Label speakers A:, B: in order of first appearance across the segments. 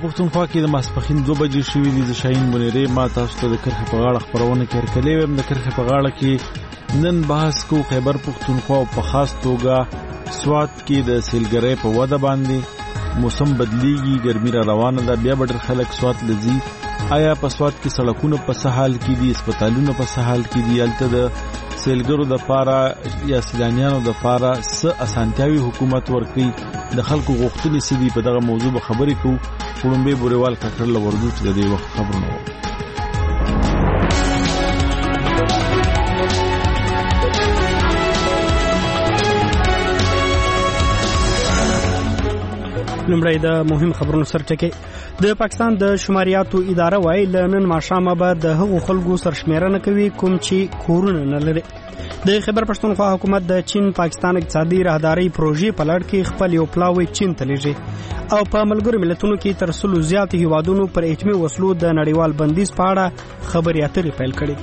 A: پښتونخوا کې د ماسپښین 2 بجې شوې دي. د شاهین منیرې ما تاسو ته د کرښې په غاړه خبرونه کې هرکلی ویم. د کرښې په غاړه کې نن بحث کو خیبر پښتونخوا او په خاص توګه سوات کې د سیلګرۍ په وده باندې. موسم بدلیږي، ګرمي را روانه ده، بیا به ډېر خلک سوات لځي. آیا په سوات کې سړکونه په څه حال کې دي، هسپتالونه په څه حال کې دي؟ هلته د سیلګرو د پاره یا سیلانیانو د پاره څه اسانتیاوي حکومت ورکوي؟ د خلکو غوښتنې څه دي؟ په دغه موضوع به خبرې کوو. وړومبی بورېوال کاکړ له وردو چې د دې وخت خبرونه وو.
B: لومړی د مهم خبرونو سرټکی. د پاکستان د شماریاتو اداره وايي نن ماښامه به د هغو خلکو سرشمیرنه کوي کوم چې کورونه نه لري. د خیبر پښتونخوا حکومت د چین پاکستان اقتصادي راهداري پروژې په لړ کې خپل یو پلاوی چین ته لیږي او په ملګرو ملتونو کې تر 100 زیات هیوادونو پر اتمی وسلو د نړیوال بندیز په اړه خبرې اترې پیل کړې.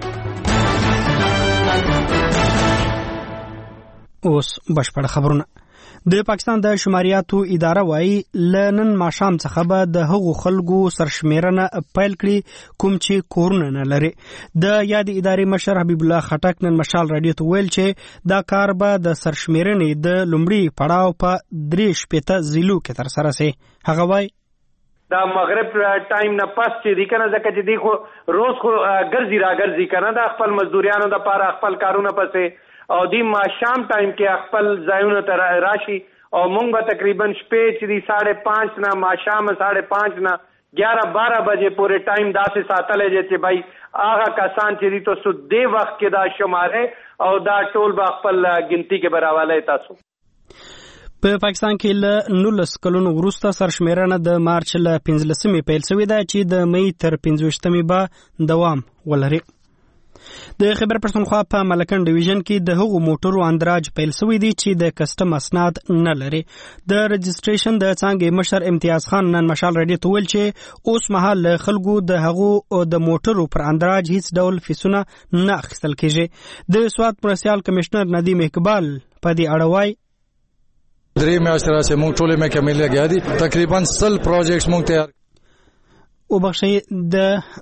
B: اوس بشپړ خبرونه. د پاکستان د شماریاتو اداره وايي نن ماښام څخه به د هغو خلکو سرشمیرنه پیل کړي کوم چې کورونه نه لري. د یاد ادارې مشر حبیب الله خټک نن مشال رادیو ته ویل چې دا کار به د سرشمیرنې د لومړي پړاو په 3 ضلعو کې ترسره شي. هغه وايي
C: دا مغرب ټایم نه پس چې دی کنه ځکه چې دی خو روز خو ګرځي را ګرځي کنه دا خپل مزدوریانو د پاره خپل کارونه پسې او دی ما شام ټایم کې خپل ځایونه ته راشي او مونږ به تقریبا شپې چې دی 5:30 نه ما شام 5:30 نه 11-12 بجې پورې ټایم داسې ساتلې چې بھائی هغه کسان چې دی تاسو دې وخت کې دا شماره او دا ټول به خپل ګنتی کې براواله تاسو.
B: په پاکستان کې له 19 کلونو وروسته سرشمیرنه د مارچ له 15مې پیل شوې ده چې د مې تر 15مې به دوام ولري. د خیبر پښتونخوا په ملکن ډیویژن کې د هغو موټرو اندراج پیل شوی دی چې د کسټم اسناد نه لري. د رجسټریشن د څانګې مشر امتیاز خان نن مشال رادیو ته ویل چې اوس مهال خلکو د هغو د موټرو پر اندراج هیڅ ډول فیسونه نه اخیستل کیږي. د سوات مرستیال کمشنر ندیم اقبال په دې اړه وایي
D: 3 میاشتې راځي موږ ټول مې کمل لګیا دي تقریبا 100 پروجیکټس موږ تیار
B: او بخښي د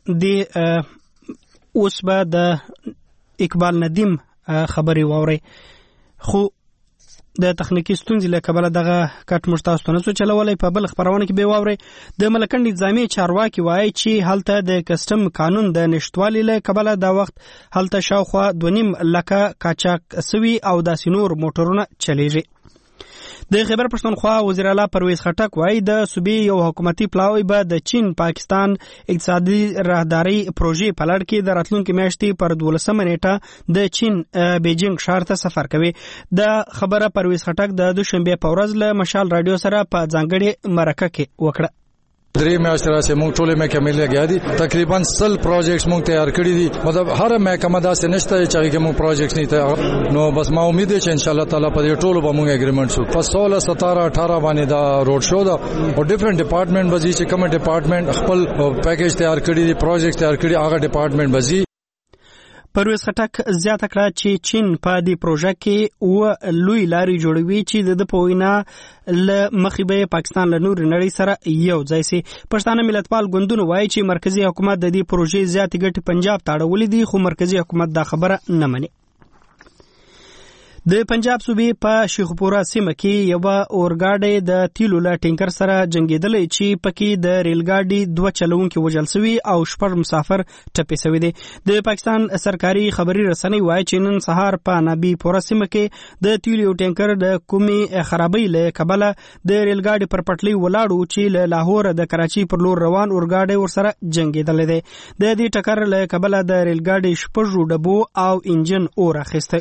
B: اوس به د اقبال ندیم خبري واوري خو د تخنیکی ستونزې له کبله دغه کټ مشتاستو نه چلولای په بل خبرونه کې به واوري. د ملکن نظامی چارواکي وایي چې هلته د کسټم قانون د نشټوالي له کبله دا وخت هلته شاوخوا 2.5 لکه کاچاک سوي او د سینور موټرونه چلیږي. د خیبر پښتونخوا وزیر اعلی پرویز خټک وایي د صوبې یو حکومتي پلاوی به د چین پاکستان اقتصادي راهداري پروژې په لړ کې د راتلونکي میاشتې پر 12 نیټه د چین بیجینګ ښار ته سفر کوي. د خبره پرویز خټک د دوشنبه په ورځ له مشال رادیو سره په ځانګړي مرکه کې وکړه.
D: 3 میاشتې راځي موږ ټول مې کمل لګیا دي تقریبا 100 پروجیکټس موږ تیار کړی دي. مطلب هر محکمه داسې نشته چې هغه موږ پروجیکټس نه تیار نو بس ما امید ده چې ان شاء الله تعالی په دې ټولو به موږ اګریمنټ شو. په 16 17 18 باندې دا روډ شو دا او ډیفرنٹ ډپارټمنټ بزي چې کوم ډپارټمنټ خپل پیکیج تیار کړی دي پروجیکټ تیار کړی هغه ډپارټمنټ بزي.
B: پرویز خټک زیاته کړه چې چین په دې پروژه کې لوی لارې جوړوي چې د پوینا له مخې به پاکستان له نور نړۍ سره یو ځای سي. پښتانه ملتپال ګوندونه وایي چې مرکزی حکومت د دې پروژې زیاتې ګټې پنجاب ته اړولې دي خو مرکزی حکومت دا خبره نه مني. د پنجاب صوبې په شیخوپورا سیمه کې یو اورګاډی د تیلو له ټینکر سره جنگیدلی چې پکې د ریلګاډي 2 چلونکي وژل شوي او 6 مسافر ټپي شوي دي. د پاکستان سرکاري خبري رسنۍ وایي چې نن سهار په نبی پورا سیمه کې د تیلو ټینکر د کومي خرابۍ له کبله د ریلګاډي پر پټلۍ ولاړو چې له لاهور د کراچي پر لور روان اورګاډی ورسره جنگیدلی دی. د دې ټکر له کبله د ریلګاډي 6 ډبو او انجن اور اخیسته.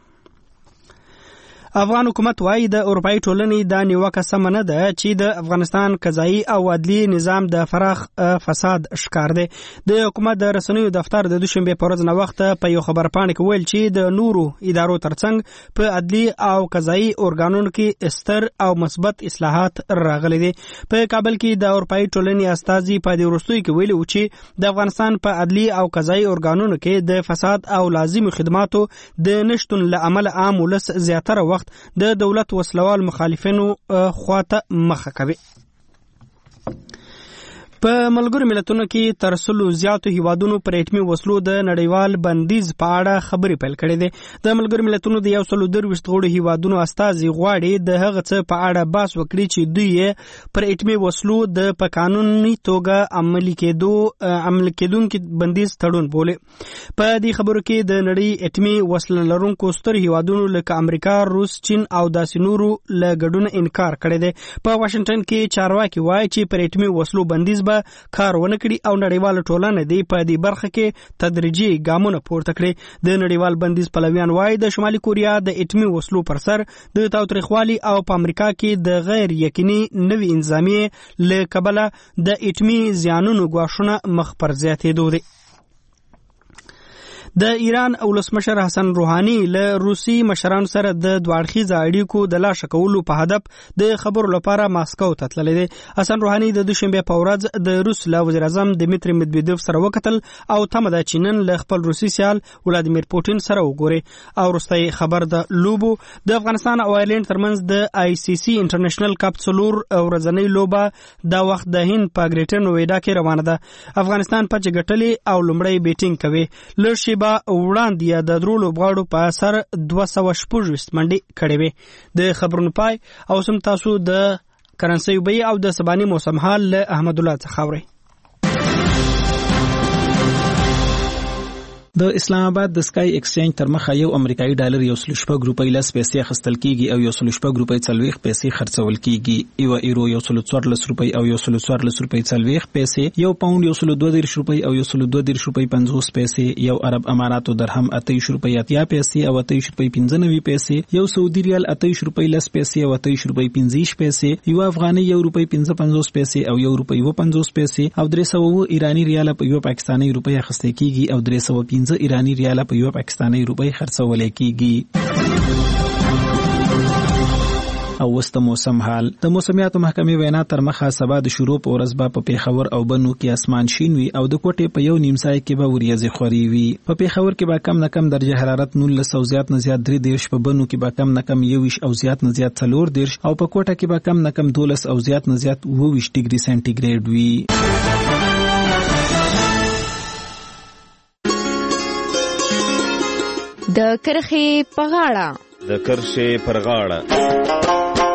B: افغان حکومت وایي د اروپאי ټولنې د نیوکه سم نه ده چې د افغانستان قضایي او عدلي نظام د فراخ فساد ښکار دی. د حکومت د رسنیو دفتر د دوشنبه په ورځ نه وخت په یو خبرپاڼه کې ویل چې د نورو ادارو ترڅنګ په عدلي او قضایي اورګانونو کې ستر او مثبت اصلاحات راغلي دي. په کابل کې د اروپאי ټولنې استازي په دې وروستیو کې ویلي و چې د افغانستان په عدلي او قضایي اورګانونو کې د فساد او لازمي خدماتو د نشټون له امله عام ولس زیاتره وخت د دولت وسلوال مخالفینو خواته مخه کوي. په ملګرو ملتونو کې تر 100 زیاتو هیوادونو پر اټومي وسلو د نړیوال بندیز په اړه خبرې پیل کړې دي. د ملګرو ملتونو د 123 غړو هیوادونو استازي غواړي د هغه څه په اړه بحث وکړي چې دوی پر اټومي وسلو د په قانوني توګه عملي کېدونکو بندیز تړون بولي. په دې خبرو کې د نړۍ اټومي وسله لرونکو ستر هیوادونو لکه امریکا، روس، چین او داسې نورو له ګډون انکار کړی دی. په واشنگټن کې چارواکي وایي چې پر اټومي وسلو بندیز کار ونه کړي او نړیواله ټولنه دی په دې برخه کې تدریجي ګامونه پورته کړي. د نړیوال بندیز پلویان وایي د شمالي کوریا د اټومي وسلو پر سر د تاوتریخوالي او په امریکا کې د غیر یقیني نوي انظامیې له کبله د اټومي زیانونو ګواښونه مخ پر زیاتېدو دي. د ایران ولسمشر حسن روحاني له روسي مشرانو سره د دوړخیزه اړیکو د لا شکولو په هدف د خبرو لپاره ماسکو ته تللی دی. حسن روحاني د دوشنبه په ورځ د روس له وزیر اعظم دمیتری مدویدوف سره وکتل او تمه ده چې نن له خپل روسي سیال ولادیمیر پوتین سره وګوري. او وروستی خبر د لوبو د افغانستان او آیرلند ترمنځ د ICC انټرنیشنل کپ څلور ورځنۍ لوبه د وخت د هند په ګریټن ویډا کې روانه ده. افغانستان په چګټلې او لومړی بیټینګ کوي. لږ شیبه وړاندې د درو لوبغاړو په اثر 216 منډې کړې وې. د خبرونو پای او سم تاسو د کرنسي بیې او د سباني موسم حال له احمد الله څخه اورئ.
E: د اسلام آباد د سکای ایکسچینج تر مخه یو امریکایي ډالر 1.4 روپۍ لس پیسې اخیستل کیږي او 1.4 روپۍ 40 پیسې خرڅول کیږي. یو ایرو 1.14 روپۍ او 1.14 روپۍ 40 پیسې، یو پاوند 1.22 روپۍ او 1.22 روپۍ 50 پیسې، یو عرب اماراتو درهم 28 روپۍ 80 پیسې او 28 روپۍ 95 پیسې، یو سعودي ریال 28 روپۍ 10 پیسې او 28 روپۍ 50 پیسې، یو افغاني 1 روپۍ 55 پیسې او 1 روپۍ 50 پیسې او 300 ایرانی ریال په یو پاکستاني روپۍ اخیستل کیږي او 315 ایرانی ریال په یو پاکستاني روپۍ خرڅول کیږي. او وست موسم حال. د موسمیاتو محکمې وینا تر مخه سبا د شروع په ورځ په پیښور او بنو کې اسمان شین وي او د کوټې په یو نیم ځای کې به وریځې خوري وي. په پیښور کې به کم نه کم درجه حرارت 19 او زیات نه زیات 3 په بنو کې به کم نه کم 21 او زیات نه زیات 4 او په کوټه کې به کم نه کم 12 او زیات نه زیات 22 ډیګري سنټیګریډ وي.
F: د کرښې په غاړه.
G: د کرښې پر غاړه.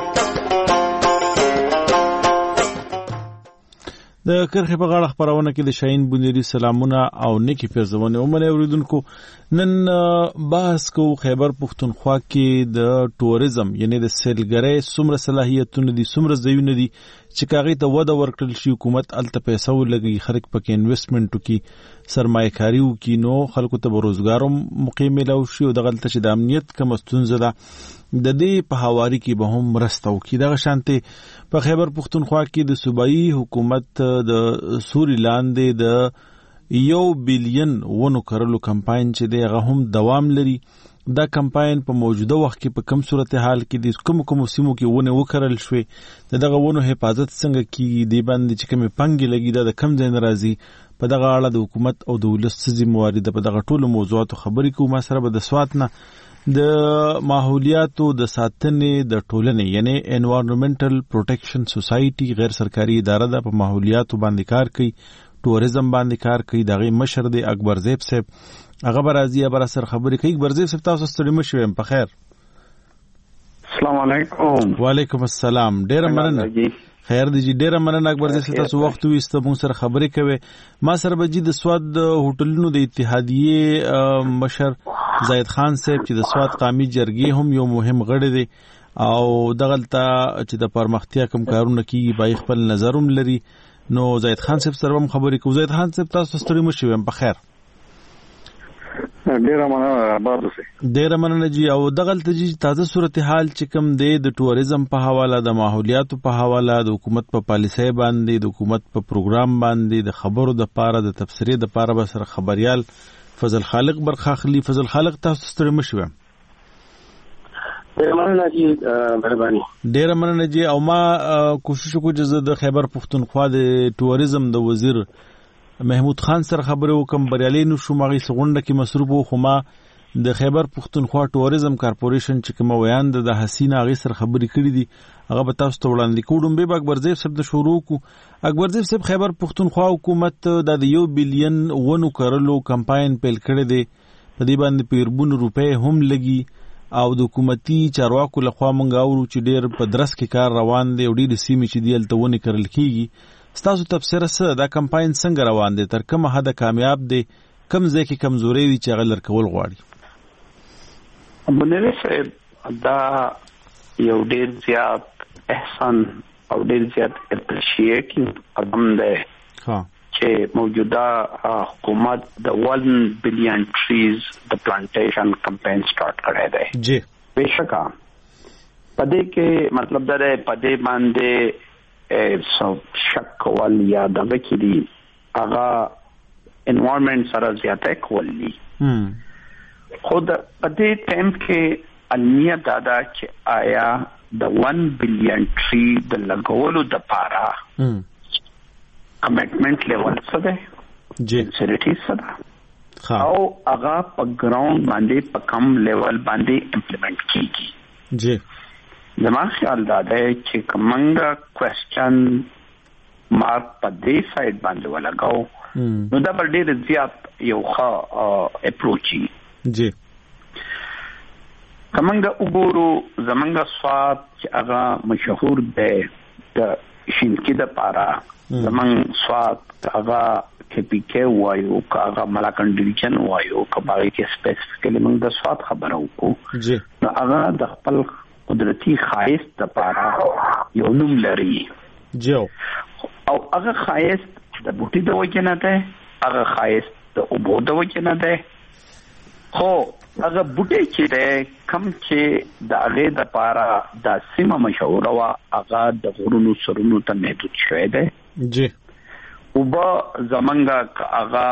A: د کرښې په غاړه خبرونه کې د شاهین بونیری سلامونه او نیکی پیرزونه ومنه اوریدونکو. نن بحث کو خیبر پختونخوا کې د ټوریزم یعنی د سیلګرۍ څومره صلاحیتونه دي، څومره ځایونه دي چې کاغې ته وده ورکړل شي، حکومت الته پیسې ولګي، خلک پکې انویسټمنټ وکړي، سرمایه‌کاري وکړي، نو خلکو ته به روزګار موقع ملو شي او دغلته چې د امنیت کوم ستونزه ده د دې په حواري کې به هم مرسته وکړي. دغه شانته په خیبر پختونخوا کې د صوبایي حکومت د سوري لاندې د 1 بلین ونو کرلو کمپاین چې دی هغه هم دوام لري. دا کمپاین په موجوده وخت کې په کوم صورتحال کې د کوم سیمو کې ونه وکرل شوې، دغه ونو حفاظت څنګه کیږي، دی باندې چې کومې پنګې لګي د کم ځای ناراضي، په دغه اړه د حکومت او د ولس ذمہواری ده. په دغه ټولو موضوعاتو خبرې کوو. ما سره به د سوات نه د ماحولیاتو د ساتنې د ټولنې یعنی انوایرنمنټل پروټیکشن سوسایټي غیر سرکاري اداره ده، په ماحولیاتو باندې کار کوي، ټوریزم باندې کار کوي. دغه مشر دی اکبر زیب صاحب، هغه برازي ابر سر خبرې کوي. اکبر زیب صاحب تاسو ستړي مشوم په خیر.
H: السلام علیکم.
A: وعلیکم السلام. ډیر مننه. خیر دی جی، ډیر مننه اکبر زیب تاسو وخت ویسته مون سره خبرې کوي. ما سره به جی د سواد هوټلونو د اتحادیه مشر زاید خان صاحب چې د سواد قومي جرګې هم یو مهم غړی دی او دغلته چې د پرمختیا کوم کارونه کیږي بای خپل نظروم لري. نو زاید خان صاحب سره هم خبرې کوو. زاید خان صاحب تاسو ستړي مشوم په خیر.
H: ډیره مننه بادو سي.
A: ډیره مننه جی. او دغلته جی تازه صورتحال چې کوم دی د ټوریزم په حواله، د ماحولیاتو په حواله، د حکومت په پالیسۍ باندې، د حکومت په پروګرام باندې، د خبرو د پاره، د تفسیرې د پاره به سره خبريال فضل خالق برخاخلی. فضل خالق تاسو ستړي مشوم.
H: ډیره مننه جی، مهرباني.
A: ډیره مننه جی. او ما کوشش وکړم چې د خیبر پختونخوا د ټوریزم د وزیر محمود خان سره خبرې وکم، بریالي نو شو. مغه سغونډه کې مصروف وو، خو ما د خیبر پښتونخوا ټوریزم کارپوریشن چې کوم ویان د حسینه غي سره خبرې کړې دي هغه به تاسو ته وړاندې کوم. به اکبرزیب صاحب د شروع کو اکبرزیب صاحب خیبر پښتونخوا حکومت د 1 بلین ونو کرلو کمپاین پیل کړی دی په دې باندې پیربون روپے هم لګي او د حکومتي چارواکو لخوا مونږ اورو چې ډېر په درس کې کار روان دی او ډېر سیمې چې دی الته ونې کرل کیږي. ستاسو تفسیر سره دا کمپاین څنګه روان دی تر کومه حد کامیاب دی کم ځای کې کمزوري دي چې هغه لر کول غواړي؟
H: منیر صاحب دا یو ډېر زیات احسان او ډېر زیات اپریشیټینګ قدم دی چې موجوده حکومت د 1 بلین ټریز د پلانټیشن کمپاین سٹارټ کړی دی.
A: جی
H: بهشکه پدې کې مطلب دا دی پدې باندې شک کول یا دغه کې دی هغه انوایرنمنت سره زیاته کولی خود پدې ټیم کې المیه دادا چې آیا د 1 بلین ټری د لګولو د پاره کمټمنټ لیول څه دی
A: جی
H: سریټی څه ده او هغه په ګراوند باندې په کم لیول باندې امپلیمنٹ کیږي.
A: جی
H: زما خیال دا دی چې کومنګ کوېسچن مارک په دې سایډ باندې ولګاو نو دا پر ډېر زیات یو ښه اپروچ
A: جی
H: کومنګ وګورو زمنګ سواد چې هغه مشهور دی د شینکی د پارا زمنګ سواد هغه KPK وایو هغه ملاکن ډیویژن وایو کباغي کې سپیسیفیکلی موږ د سواد خبرو کو
A: جی
H: نو هغه د خپل قدرتي خایست د پارا یو نوم لري
A: جو
H: او هغه خایست د بوټي د وجه نه ده هغه خایست د اوبو د وجه نه ده خو هغه بوټي چې ده کم چې د هغه د پارا د سیمه مشهور وا هغه د غرونو سرونو ته محدود شوی ده.
A: جی
H: اوبا زمنګا هغه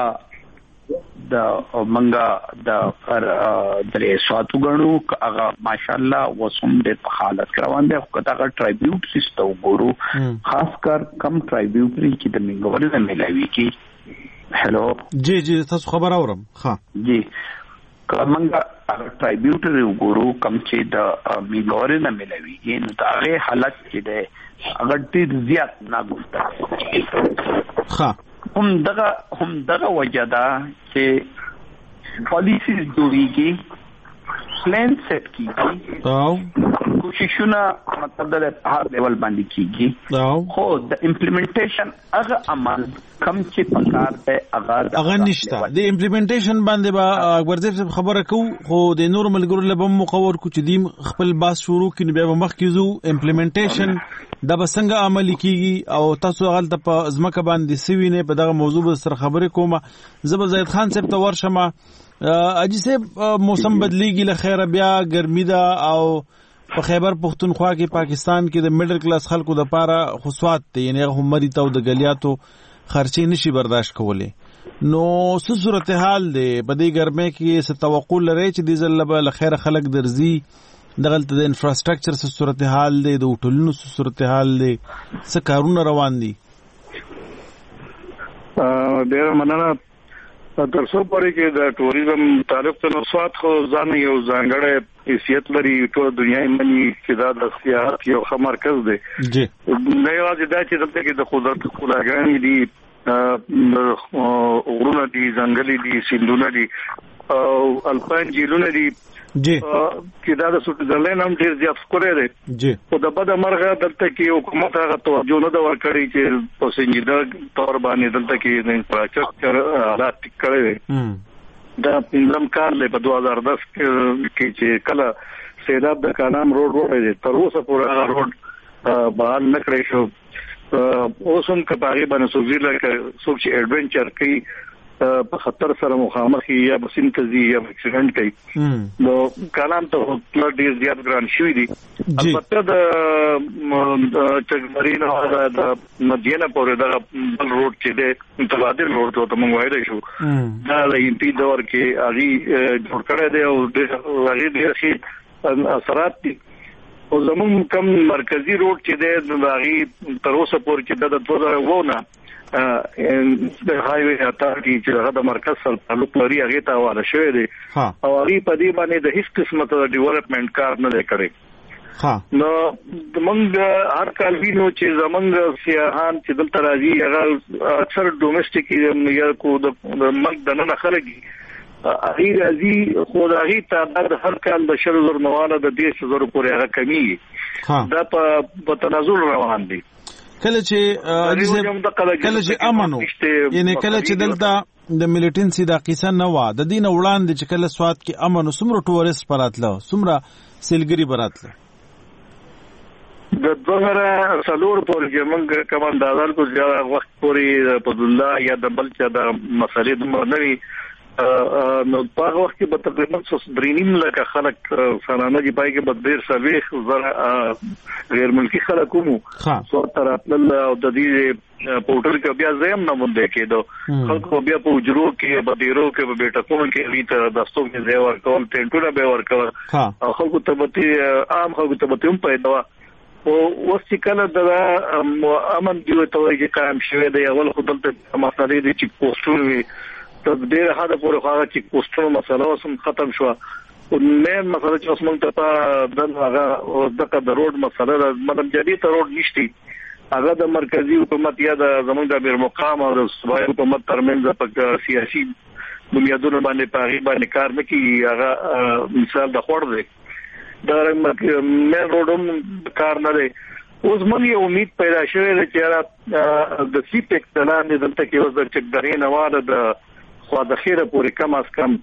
H: د منګا د درې ساتو غنو هغه ماشاءالله وسوم د حالت روان دي خو دا ټرایبیوټ سیستم ګورو خاص کر کم ټرایبیوټ چې د منګوري نه ملوي کی. هلو
A: جی جی تاسو خبر اورم. ها
H: جی کومنګا ټرایبیوټ ګورو کم چې د منګوري نه ملوي کی نو دا حالت چې ده هغه ډیر زیات ناګفته.
A: ها
H: هم دغه وجدا چې پالیسي جوړیږي پلان سیټ کیږي
A: او
H: کوششونه مطلب د هر لیول باندې کیږي خو د امپلیمنټیشن هغه عمل کم چې پکار دی هغه
A: نشته. د امپلیمنټیشن باندې با اکبرزیب صاحب خبره کو خو د نور ملګرو له بم مقور کو چې دیم خپل باس شروع کړي بیا مخ کیزو امپلیمنټیشن دا بسنګ عملی کیږي او تاسو غلطه په ځمکه باندې سوي نه په دغه موضوع سره خبرې کوم. زبر زید خان صاحب ته ورشم اجي صاحب موسم بدلیږي له خیره بیا ګرمي ده او په خیبر پښتونخوا کې پاکستان کې د میډل کلاس خلکو د پاره خصوصات دي یعنی هغه مری ته د غلیاتو خرچې نشي برداشت کولای. نو څه صورتحال دی په دې ګرمه کې څه توقع لري چې د زلبه له خیره خلک درځي دغلته د انفراستراکچر څه صورتحال دی د هوټلونو څه صورتحال دی څه کارونه روان دي؟
I: ډیر مننه. تر څو پورې کې د ټوریزم تعریف ته نوښت خو ځان یو ځانګړی حیثیت لري ټول دنیا یې مني چې دا د سیاحت یو ښه مرکز دی.
A: جی
I: نه یوازې دا چې دلته کې د قدرت ښکلاګانې دي غرونه دي ځنګلي دي سیندونه دي او الپاین جهیلونه دي
A: جی
I: چې دا د سویټزرلند هم ډیر زیات ښکلی دی.
A: جی
I: خو د بده مرغه دلته کې حکومت هغه توجه نه ده ورکړې چې په سنجیده تور باندې دلته کې د انفراستراکچر حالات ټیک کړی دی. دا پنځم کال دی په 2010 کې چې کله سیلاب د کانام روډ وړی تر اوسه پورې هغه روډ بحال نه کړی شو. اوس هم که په هغې باندې څوک ځي لکه څوک چې ایډونچر کوي په خطر سره مخامخ یا بسین ته ځي یا اکسیډنټ کوي نو کانام ته ډېر زیات ګران شوي دي. البته د چکمرین او د مدینه پورې دغه بل روډ چې دی متبادل روډ ته موږ وایلی شو دا د MP دور کې هغې جوړ کړی دی او هغې ډېر ښې اثرات دي. او زموږ کم مرکزي روډ چې دی د هغې تر اوسه پورې چې د 2009 د هایوي اتارټي چې هغه د مرکز سره تعلق لري هغه ته حواله شوی دی او هغه په دې باندې د هیڅ قسمه د ډیولپمنٹ کار نه کړي. نو موږ هر کال وینو چې زمونږ سیاحان چې دلته راځي هغه اکثر ډومېسټیک یا کو د ملک د نه خلګي هغه راځي خو هغه تعداد هر کال د 100,000 نواله د 10,000 پورې هغه کمی دا په تنازل روان دي.
A: کله چې امنو یعنی کله چې دلته د ملیټنسي د قصه نه و د دین وړاندې چې کله سواد کې امنو سمره ټورست پراتله سمره سیلګری براتله
I: د 2004 پورې موږ کوم اندازان کو زیات وخت پورې په الله یا د بلچا د مسلې د مرنوي نو په وخت کې به تقریبا 3.5 لک خلک سالانه دی پای کې بدیر سرویس غیر ملکی خلکو سو تراتل او د دې پورټل کې بیا زم نه مونږ کېدو خلکو بیا په اجرو کې بدیرو کې په بیٹکونو کې لیته داستو کې ځای ورکول ټینټونه به ورکول او خلکو ته به عام خلکو ته به هم پیدا او وڅ کله د امن دی ته چې قائم شوه دی اول خپل ته مسالې دي چې پوسټونه تدبیر هدا پورې هغه چې پوسټونو مسله اوسم ختم شو او مین مسله چې اوس موږ ته د هغه د روډ مسله د مدام جدي ته روډ نشتی هغه د مرکزی حکومت یا د زموږ د بیر مقام او د صوبایي حکومت ترمنځ په سیاسي بنیادونو باندې پاغي باندې کار نه کوي. هغه مثال د خور دی دا مین روډم کار نه دی. اوس موږ یو امید پیدا شوه چې د سی پیک تلان دلته کې اوس د چکداري نواله د خو د خیره پورې کم از کم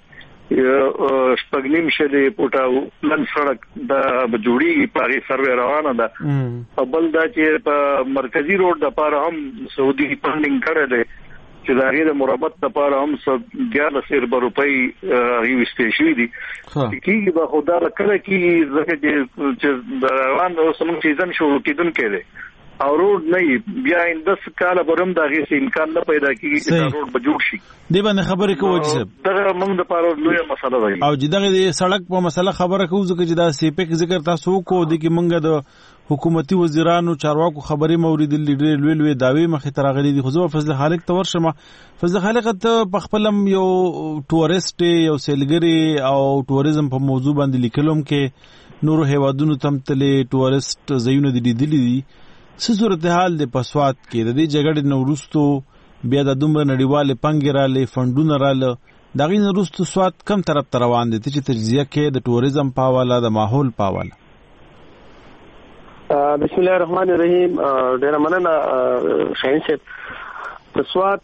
I: شپږنیم شلې پټاو لن سړک د جوړي پاري سروې روانه ده او بل دا چې په مرکزی روډ د پاره هم سعودي فندینګ کړی دی چې دا غیر مربط د پاره هم 11 روپۍ ریوستې شوې دي کیږي به خدا کله کې ځکه چې روان اوسم سیزن شروع کیدون کېده او روډ نه بیا ان 10 کال پرم دا غي امکان نه پیدا کیږي چې دا روډ به جوړ شي. دی باندې خبره کوو چې دا موږ د پاره لویه مسله ده او چې دغه سړک په مسله خبره کوو چې دا سیپک ذکر تاسو کو دي کې موږ د حکومتي وزیرانو چارواکو خبري مورید لیډر لوی داوی مخې ترغلي دي. خو فضل خالق ته ورشمه فضل خالق ته په خپلم یو ټورست یو سیلګری او ټوریزم په موضوع باندې لیکلم کې نورو هیوادونو تم تل ټورست زيونه دي دي څه صورتحال د پسواد کې د دې جګړې نورستو بیا د دومره نړیواله پنګراله فندونه رااله دغه نورستو سواد کم طرف روان دي چې تجزیه کې د ټوریزم پاواله د ماحول پاواله.
J: بسم الله الرحمن الرحیم. ډیر مننه شاهین صاحب. پسواد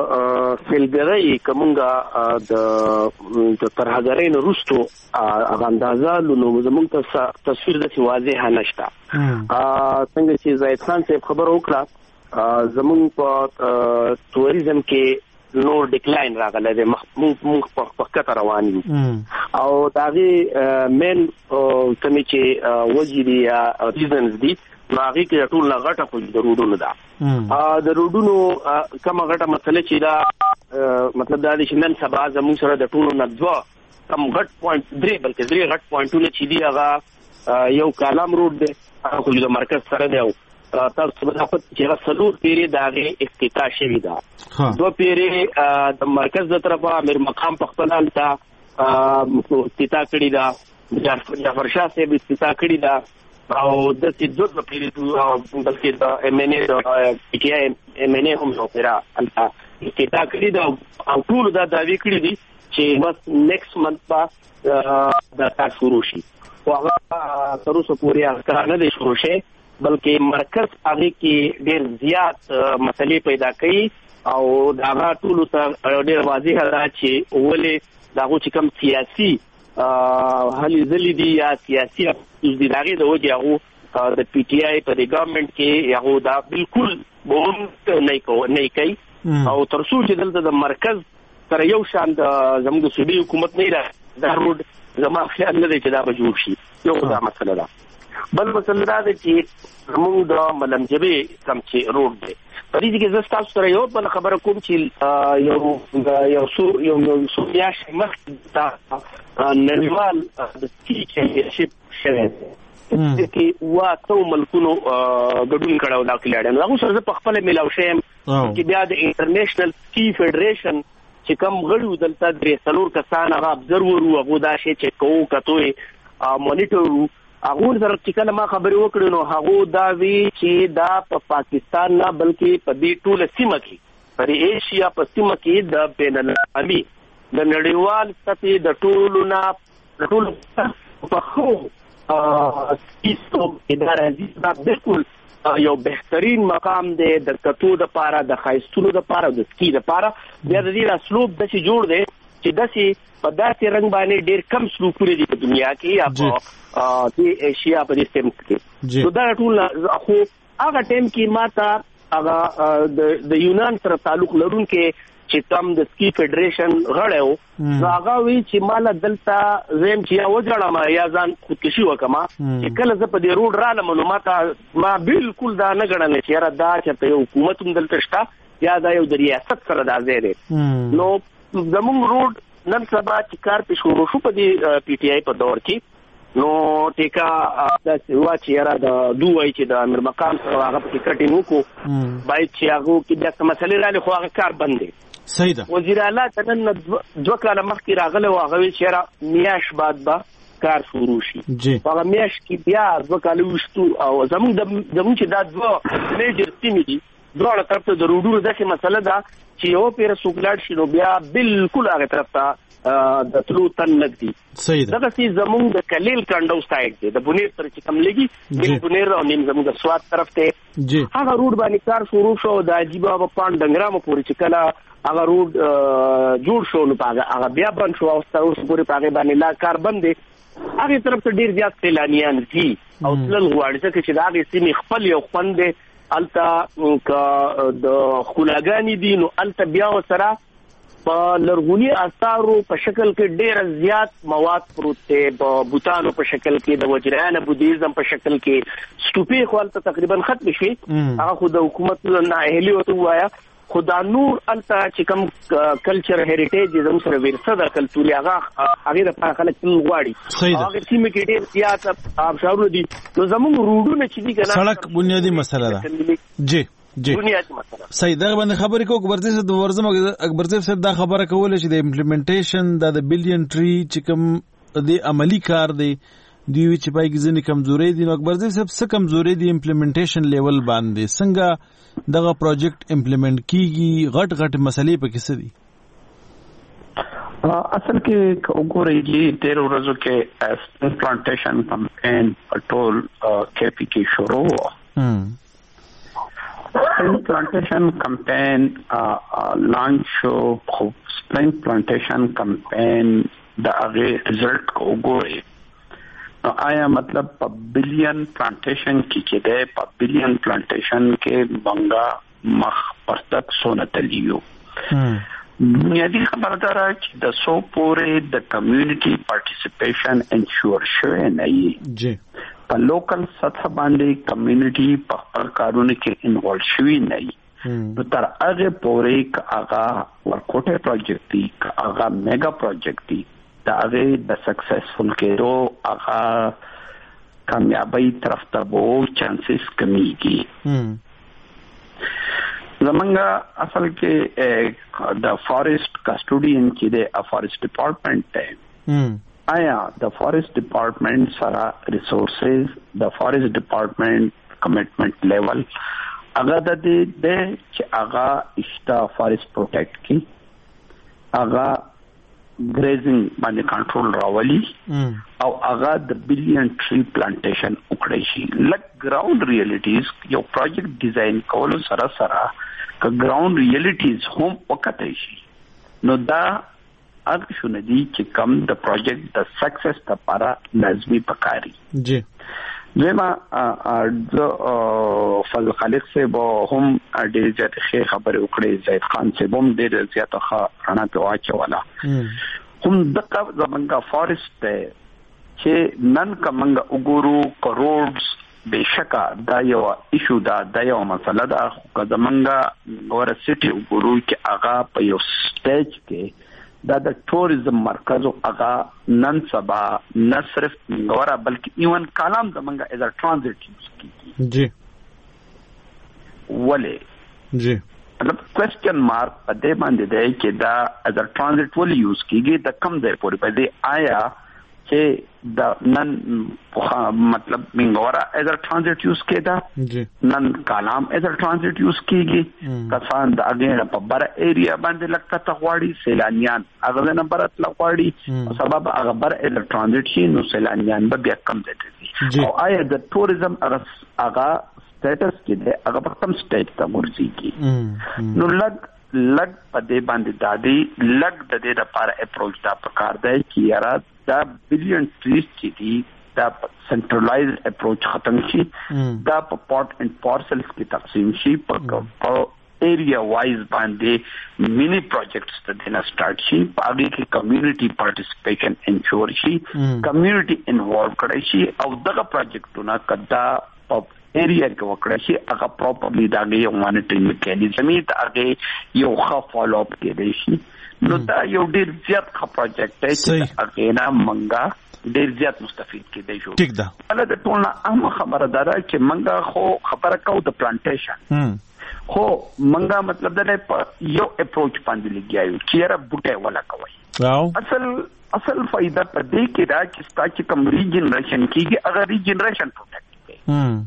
J: فلګری کومګه د ترهګرین روستو اندازه نو زموږ ته تصویر د واضح نشته. څنګه چې زید خان صاحب خبر وکړه زموږ په ټوریزم کې نور ډیکلاین راغلی دی موږ په کته روان یو او داغه مین کمی چې وجې یا ریزنز دي راغی کې ټول غټه خو د روډونو ده د روډونو کومه غټه مسله چې دا مطلب دا چې نن سبا زموږ سره د ټولو نه دوه کم غټ پوینټ درې بلکې درې غټ پوینټونه چې دی هغه یو کالام روډ دی خو د مرکز سره دی تاسو په خپل چې رسولو پیری داغه افتتاح شوی دا دو پیری د مرکز د طرفه امیر مقام په خپل حالت افتتاح کړی دا جعفر شاه صاحب افتتاح کړی دا او د دې دوه پیری بلکې د ام ان ای کې ام ان ای هم نو پیرا افتتاح کړی دا او ټول دا داوی کړی دي چې بس نیکسټ منث با د کار شروع شي او هغه تر اوسه پورې کار نه دی شروع شي بلکې مرکز هغه کې ډېر زیات مسلې پیدا کړي او دا ټول ته ډېر واضح ده چې ولې داغه چې کوم سیاسي هلي ځلې دي یا سیاسي د داغه د وجه هغه د پی ټی آی په ګورنمنت کې هغه دا بالکل بوم نه کوي او تر څو چې دلته د مرکز سره یو شان د زموږ صوبې حکومت نه را دا روډ زما خیال نه دی چې دا به جوړ شي یو دا مسله ده. بل مسله دا ده چې موږ د ملمجبې کم چې روډ دی په دې کې زه تاسو سره یو بل خبره کوم چې یو میاشت مخکې دا نړیوال د چیمپionship شوی دی کې واته ملکونو ګډون کړو دا کلیاډان هغه سره په خپل ملاو شم چې بیا د انټرنیشنل سکی فدریشن چې کوم غړي دلته درې څلور کسان هغه ابزرور وو، هغه دا شی چې کوو کتوې مانیټر وو، هغه سره چې کله ما خبرې وکړې نو هغه دا وی چې دا په پاکستان نه بلکې په دې ټوله سیمه کې پر ایشیا په سیمه کې د بین الاقوامي د نړیوال سطحې د ټولو په خو اداره دا بالکل یو بهترین مقام دی د کتو د پاره، د خایستونو د پاره، د سکی د پاره. بیا د دې اسلوب د څه جوړ دی چې داسې په داسې رنګ باندې ډېر کم سلوکونه دي په دنیا کې یا په د ایشیا په دې سیمه کې. نو دا ټول خو هغه ټیم کې ماته هغه د یونان سره تعلق لرونکي چې کوم د سکی فدریشن غړی و نو هغه وی چې مال دلته زم چې یا وځړم یا ځان خودکشي وکما چې کله زه په دې روډ رالم نو ما بالکل دا نه غړنه چې را دا چې یو حکومت هم دلته شته یا دا یو د ریاست سره دا ځای دی. نو زموږ روډ نن سبا چې کار په شروع شو په دې پی ټی آی په دور کې نو ټیکا د سیوا چې را د دوی چې د امیر مقام سره هغه په کټینګ وکړو باید چې هغه کې د مسلې را خو هغه کار بند دی.
A: صحیح ده.
J: وزیر اعلی تنن 2 کاله مخکې راغله او هغه چې میاش بعد با کار شروع شي. هغه میاش کې بیا 2 کاله وشتو او زموږ چې دا 2 میجر سیمې دي دواړه طرف ته د روډونو داسې مسله ده چې یو پیر سوکلاټ شي نو بیا بالکل هغه طرف ته د تلو تن نګدي.
A: صحیح ده.
J: دا چې زموږ د کلیل کندو سایډ دی د بنیر تر چې کم لګي د بنیر او نیم زموږ د سواد طرف ته هغه روډ باندې کار شروع شو د عجیب او پان ډنګرامو پورې چې کله هغه روډ جوړ شو نو هغه بیا بند شو او تر اوسه پورې هغه باندې لا کار بند دی. هغه طرف ته ډیر زیات سیلانیان دي او تل غواړي چې دا هغه سیمې خپل یو خوند دی الته د خلاګانی دي نو الته بیا سره په لرغونی آثارو په شکل کې ډیر زیات مواد پروت دي، په بوتانو په شکل کې د وجرانه بودیزم په شکل کې سټوپی خو الته تقریبا ختم شي. هغه خو د حکومت نه اهلی وته وایا خدا نور الته چې کوم کلچر هریټیج زموږ سره ورثه د کلتوري هغه د خلک تل غواړي هغه سیمه کې ډیر زیات آبشارونه دي. نو زموږ روډونه چې دي کنه
A: سړک بنیادی مسله ده. جی بنیادی مسله صحیح ده. باندې خبرې کوو اکبر صاحب د ورزم اکبر صاحب دا خبره کوله چې د امپلیمنټیشن د بلین ټری چې کوم د عملی کار دی دوی چې پای کې ځنې کمزوري دي. نو اکبر صاحب څه کمزوري دي امپلیمنټیشن لیول باندې څنګه دغه پروجیکټ امپلیمنٹ کیږي غټ مسلې په کې څه دي؟
H: اصل کې وګورئ چې 13 ورځو کې پلانټیشن کمپین ټول کې کې شروع و. پلانټیشن کمپین لانچ شو. خو پلانټیشن کمپین د هغه رزلټ کو وګورئ نو آیا مطلب په بلین پلانټیشن کې ده په بلین پلانټیشن کې بنګا مخ پرتک سونه تلیو. بنیادی خبردار چې د سو پورې د کمیونټي پارټیسیپیشن انشور شوی نه وي. په لوکل سطح باندې کمیونټي په خپل کارونه کې انوالو شوی نه وي. نو تر هغه پورې که هغه ورکوټه پروجیکټ دی که هغه میگا پروجیکټ دی دا هغه د سکسسفل کېدو هغه کامیابی طرف ته وو چانسز کمیږي. زمونږ اصل کې د فارست کسټوډین چې د فارست ډپارټمنټ دی آیا د فارست ډپارټمنټ سره ریسورسز د فارست ډپارټمنټ کمټمنټ لیول هغه د دې چې هغه اشتا فارست پروټیکټ کی هغه ګریزینګ باندې کنټرول راولي او هغه د بلین ټری پلانټیشن وکړي شي. لک ګراوند ریالیټیز یو پروجیکټ ډیزاین کول سره که ګراوند ریالیټیز هم وکړي شي نو دا هغه شونه دي چې کوم د پروجیکټ د سکسس لپاره لازمي پکاري. جی زما فضل خالق سے هم ډېر زیات ښه خبرې وکړې. زید خان سے هم ډېر زیات ښه رڼا په واچوله. هم دغه زمونږ فارست ته چې نن کومنګ وګورو کروڑز بشکا دا یو ایشو دا یو مسله ده. خو زمونږ ور سټي وګورو چې هغه په یو سټیج کې دا د ټوریزم مرکز او هغه نن سبا نه صرف غوړه بلکې ایون کالام زمونږه از ا ټرانزیت یوز کیږي. جی ولې جی مطلب کوېسچن مارک په دې باندې دی چې دا از ا ټرانزیټ ول یوز کیږي د کم ځای پورې په دې آیا چې د نن مطلب منګورا از ا ټرانزیټ یوز کېدا نن کلام از ا ټرانزیټ یوز کیږي کسان د اګه په بر ایریا باندې لکه تغواړي سیلانیان هغه نه برت لغواړي سبب هغه بر از ا ټرانزیټ شي نو سیلانیان به بیا کم ځای دي او آیا د ټوریزم هغه سټیټس کې دی هغه په کوم سټیټ ته ورځي نو لګ په دې باندې دادي لګ د دې لپاره اپروچ دا پکار دی چې یاره دا بلین ټریز چې دي دا سنټرلایز اپروچ ختم شي دا په پورټ اینڈ پارسلز کې تقسیم شي په ایریا وایز باندې مینی پروجیکټس ته دنا سٹارټ شي په هغه کې کمیونټي پارټیسپیشن انشور شي کمیونټي انوالو کړي شي او دغه پروجیکټونه کدا په ایریا کې وکړي شي هغه پراپرلی دا یو مانیټرینګ میکانیزم ته هغه یو ښه فالو اپ کړي شي نو دا یو ډیر زیات ښه پروجیکټ دی چې هغه نه منګه ډیر زیات مستفید کېدای شو ټیک ده ولې د ټولنه اهم خبره ده چې منګه خو خبره کو د پلانټیشن خو منګه مطلب دا یو اپروچ باندې لګیایو چې را بوټه ولا کوي اصل فائدہ په دې کې دا چې ستاسو کوم ریجنریشن کیږي هغه ریجنریشن پروټیکټ کوي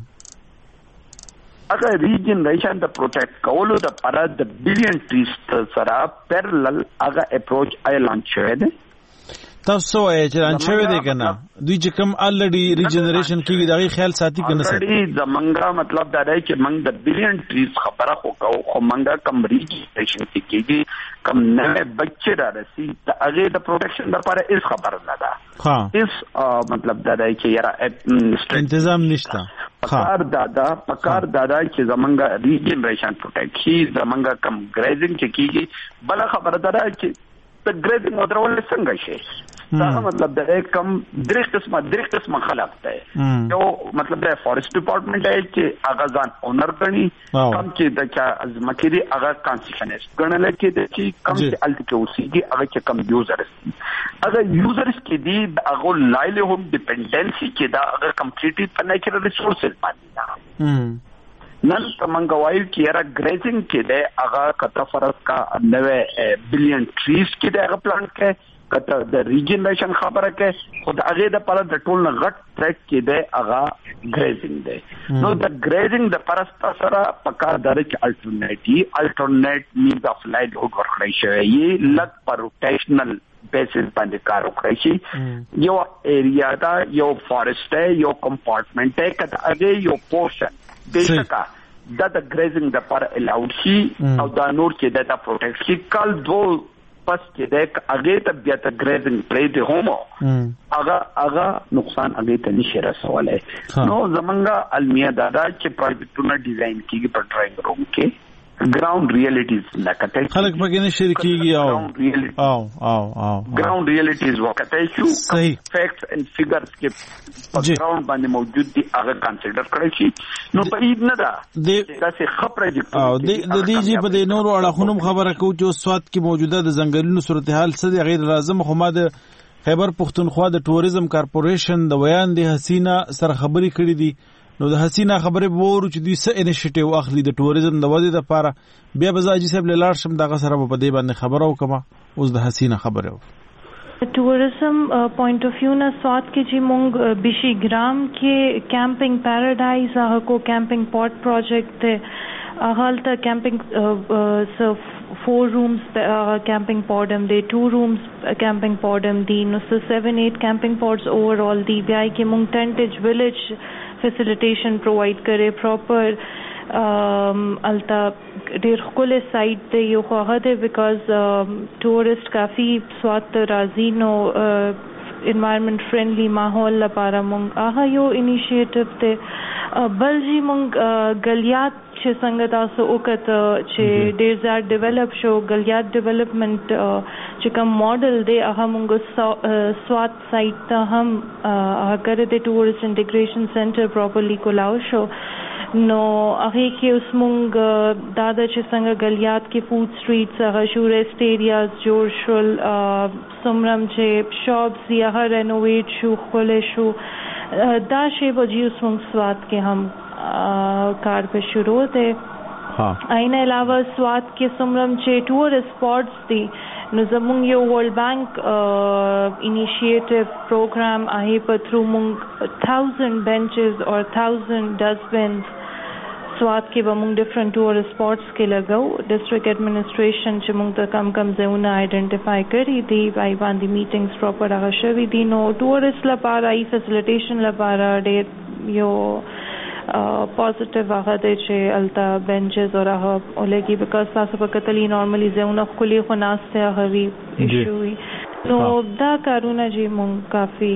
H: اگر ریجنریشن د پروټیکټ کولو د لپاره د بلین ټریز سره پیرلل هغه اپروچ لانچ شوی دی
A: تاسو یې چې لانچ شوی دی کنه دوی چې کوم الریډي ریجنریشن کیږي دا خیال ساتي کنه سر
H: الریډي زمنګا مطلب دا دی چې موږ د بلین ټریز خبره خو موږ کم ریجنریشن کیږي کم نه بچی را رسی د هغه د پروټیکشن لپاره اس خبره نه ده ها اس مطلب دا دی چې یاره
A: تنظیم نشته
H: پکار دادا چې زمونږه ریجنریشن پروټیکټ شي زمونږه کم ګریزینګ چې کیږي بل خبره ده چې د ګریزینګ ودرول څنګه شي دا مطلب دا کم درې قسمه خلق دی یو مطلب دا فورست ډپارټمنټ دی چې هغه ځان اونر کړي کم چې د چا ازمکيري هغه کانسیشنست ګڼل کېږي چې کم چې الټ اوسيږي هغه چې کم یوزرز هغه یوزرز کې دي هغه لایلیهود ډیپندنسي چې دا هغه کمپلیټلی په نیچرل ریسورسز باندې ده نن تمنګوایو چې را ګریزینګ کې ده هغه کته فرض کا 90 بلین ټریز کې ده هغه پلان کې کته د ریجنریشن خبره کې خود هغه د پر د ټول غټ ټریک کې ده هغه ګریزینګ ده نو د ګریزینګ د پرستا سره پکار دره چې الټرنیټ میز اف لایوډ ورکړی شي لک پر روټیشنل بیسس باندې کار وکړي شي یو ایریا دا یو فارست دی یو کمپارټمنټ دی کته هغه یو پورشن دیشکا دا د ګریزینګ د پر الاود شي او دا نور چې د پروټیکټ شي کال دو پس چې د هغه ته بیا ته ګریزینګ پرې دی هومو هغه نقصان هغه ته نشي رسولای نو زمونږه المیه دادا چې پروجیکټونه ډیزاین کیږي په ډرایینګ روم کې ګراوند ریالیټیز لکه
A: خلک پکې نه شریکيږي او
H: ګراوند ریالیټیز وکړای شو فیکټس اند فیګرز کې په ګراوند باندې موجود دي هغه کنسیډر کړی شي نو په دې نه دا چې خبره
A: د دې چې په دې نورو اړخونو خبره کوو چې سواد کې موجوده د ځنګلونو صورتحال څه دی غیر لازم خو ما د خیبر پښتونخوا د ټوریزم کارپوریشن د ویان د حسینا سره خبري کړې دي نو د حسینا خبره وورو چې دوی څه انیشیټیو اخلي د ټوریزم د ودې لپاره بیا بزاجي صاحب لاړ شم دغه سره په دې باندې خبرو کومه اوس د حسینا خبره
K: tourism point of view ना स्वाद के जी मुंग बिशी ग्राम के कैंपिंग पैराडाइज को कैंपिंग पॉट प्रोजेक्ट थे हाल तक camping 4 rooms camping podum de 2 rooms camping podum di no 7-8 camping pods overall di bi ke mung tentage village facilitation provide kare proper alta der khule site de yo khade because tourist kafi swat razi no environment friendly माहौल लपारा मुंग आहा यो initiative ते बलजी मुंग गलियात छे संगत आसो ओकत छे डेजर्ट डेवलप शो गलियात डेवलपमेंट चे कम मॉडल दे आहा मुंग स्वात साइट ता हम करे दे टूरिस्ट इंटीग्रेशन सेंटर प्रॉपर्ली को लाओ शो नो आगे के उस मुंग दादा चे संग गलियात के फूड स्ट्रीट्स आहा शू रेस्ट एरियाज जोरशुल सुमरम चे शॉप्स या रेनोवेट शू खोले शू दाशे बजी उस मुंग स्वात के हम कार पे शुरू थे اینه علاوه سواد کې څومره چې ټورست سپاټس دي نو زمونږ یو ورلد بانک انیشیټیو پروګرام هغه په تھرو مونږ 1000 benches or 1000 dustbins سواد کې به مونږ ډیفرنٹ ټورست سپاټس کې لګاو ډیسټریکټ ایڈمنسټریشن چې مونږ ته کم ځایونه آئیډنټیفای کړي دي وای باندې میټینګز پراپر هغه شوي دي نو ټورست لپاره ای فیسیلیټیشن لپاره ډېر یو پوزټیو هغه دی چې الته بنچز او هغه ولګي بیکاز تاسو په کتلی نارملی ځایونه خولي خو ناسته هغه وي ایشو وي نو دا کارونه چې مونږ کافي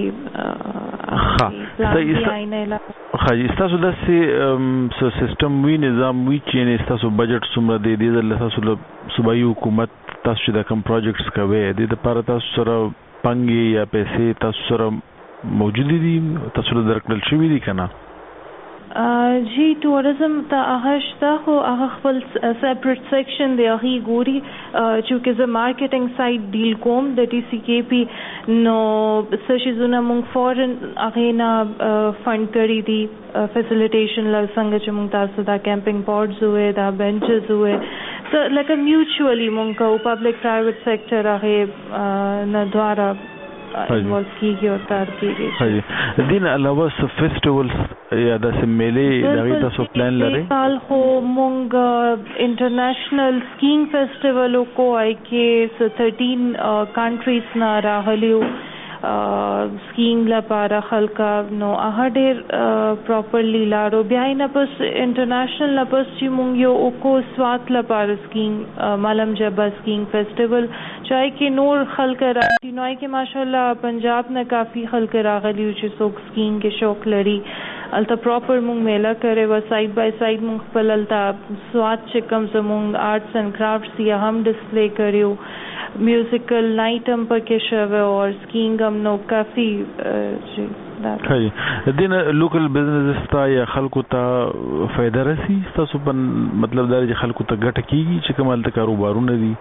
A: خاجي تاسو د سیستم وی نظام وی چې تاسو بجټ څومره دی د تاسو صوبایي حکومت تاسو د کوم پروجیکټس کوي د لپاره تاسو سره پنګي یا پیسې تاسو سره موجود دي تاسو درکړل شوی دي کنه
K: جی ټوریزم ته هغه شته خو هغه خپل سیپریټ سیکشن دی هغه ګوري چې زه مارکیټینګ سایت ډیل کوم د ټي سی کې پی نو سشیزونه مونږ فورن هغه نه فند کړی دي فیسیلیټیشن ل څنګه چې مونږ تاسو دا کیمپینګ پاډز وې دا بنچز وې سو لکه میوچولی مونږ کو پبلک پرایویټ سیکټر هغه نه دواره انوالو کیږي او کار کیږي
A: دین علاوه فیسټیولز یا د میلې دغه تاسو پلان لري
K: سال خو مونږ انټرنیشنل سکینګ فیسټیوال کو آی کې 13 کنټریز نه راغلیو سکینګ لپاره خلکا نو هغه ډېر پراپرلی لاړو بیا نه پس انټرنیشنل نه پس چې مونږ یو اوکو سوات لپاره سکینګ مالم جبا سکینګ فیسټیوال چای کې نور خلک راځي نو کې ماشاءالله پنجاب نه کافی خلک راغلي چې څوک سکینګ کې شوق لري الته پراپر مونږ میله کوي و ساید بای ساید مونږ خپل الته سوات چې کوم زمونږ آرټس اینڈ کرافټس یې هم ډسپلی کړیو میوزیکل نایټ هم پکې شوه او سکینګ هم نو کافی
A: هي دین لوکل بزنس تا یا خلکو ته فائدہ رسی تاسو په مطلب دا چې خلکو ته ګټه کیږي چې کومه الته کاروبارونه دي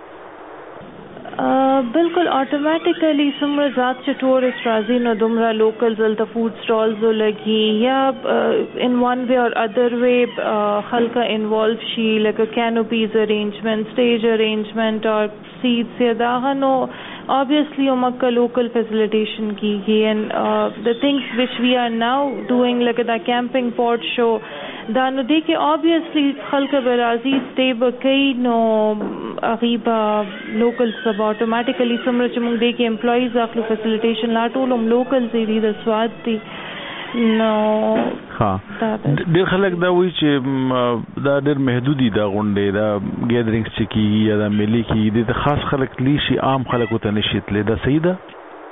K: بالکل اتوماتیکلی څومره ذات چې ټورست راځي نو دومره لوکل دلته فود سټالز لګي یا ان ون وے اور ادر وے خلک انوالو شي لکه کینوپیز ارینجمنٹ سټیج ارینجمنٹ اور سیټس یا دا نو obviously umakka local facilitation ki and the things which we are now doing like the camping pot show da no de ke obviously khalka barazi stay bakai no aghiba local sub automatically samra chumung de ke employees akhlu facilitation la tolum local zeri the swat di نو
A: ډېر خلک دا وایي چې دا ډېر محدودي دا غونډې دا ګیدرینګز چې کیږي یا دا میلې کیږي د خاص خلک لیشي عام خلک ته نشي تللی دا صحیح ده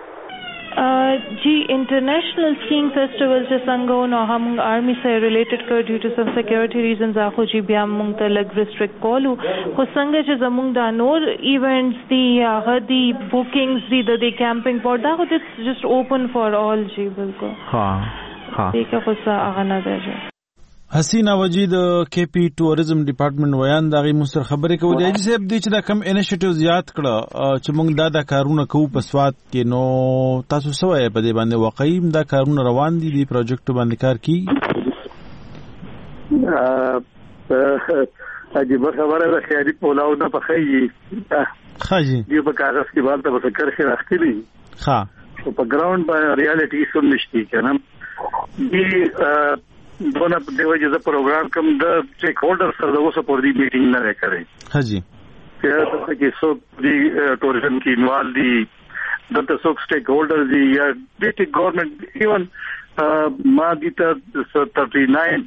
K: جی انټرنیشنل سکینګ فیسټیول چې څنګه نو هم آرمی سره ریلیټډ کړ ډیو ټو سم سکیورټي ریزنز اخو چې بیا موږ ته لګ ریسټریکټ کولو خو څنګه چې زموږ دا نور ایونټس دي هغه دي بوکینګز دي د کیمپینګ پورټ دا خو جست اوپن فار آل جی بالکل دیکھا خو څه هغه نه دی
A: حسینا وجید کے پی ټوریزم ډپارټمنټ ویان دغه مستر خبرې کوي چې صاحب د چې دا کم انیشیټیو زیات کړه چې موږ دا کارونه کوو په سواد کې نو تاسو سوې په دې باندې واقعي دا کارونه روان دي د پروجیکټ باندې کار کی
I: عجیب خبره ده خیالي پولاو نه پخې
A: خاجي
I: دی په کاغذ کې باندې به فکر شي راخلي
A: ها
I: په ګراوند باندې ریالټي سم نشتی کنه دی دونه په دیو چې پروګرام کوم د چیک هولډر سره د اوسه پر دې میټینګ نه کوي
A: ها جی
I: چې څوک دی ټوریزم کې انوالو دي دلته څوک سټیک هولډر دي یا ډیسټریکټ ګورنمنت ایون ما دي ته 39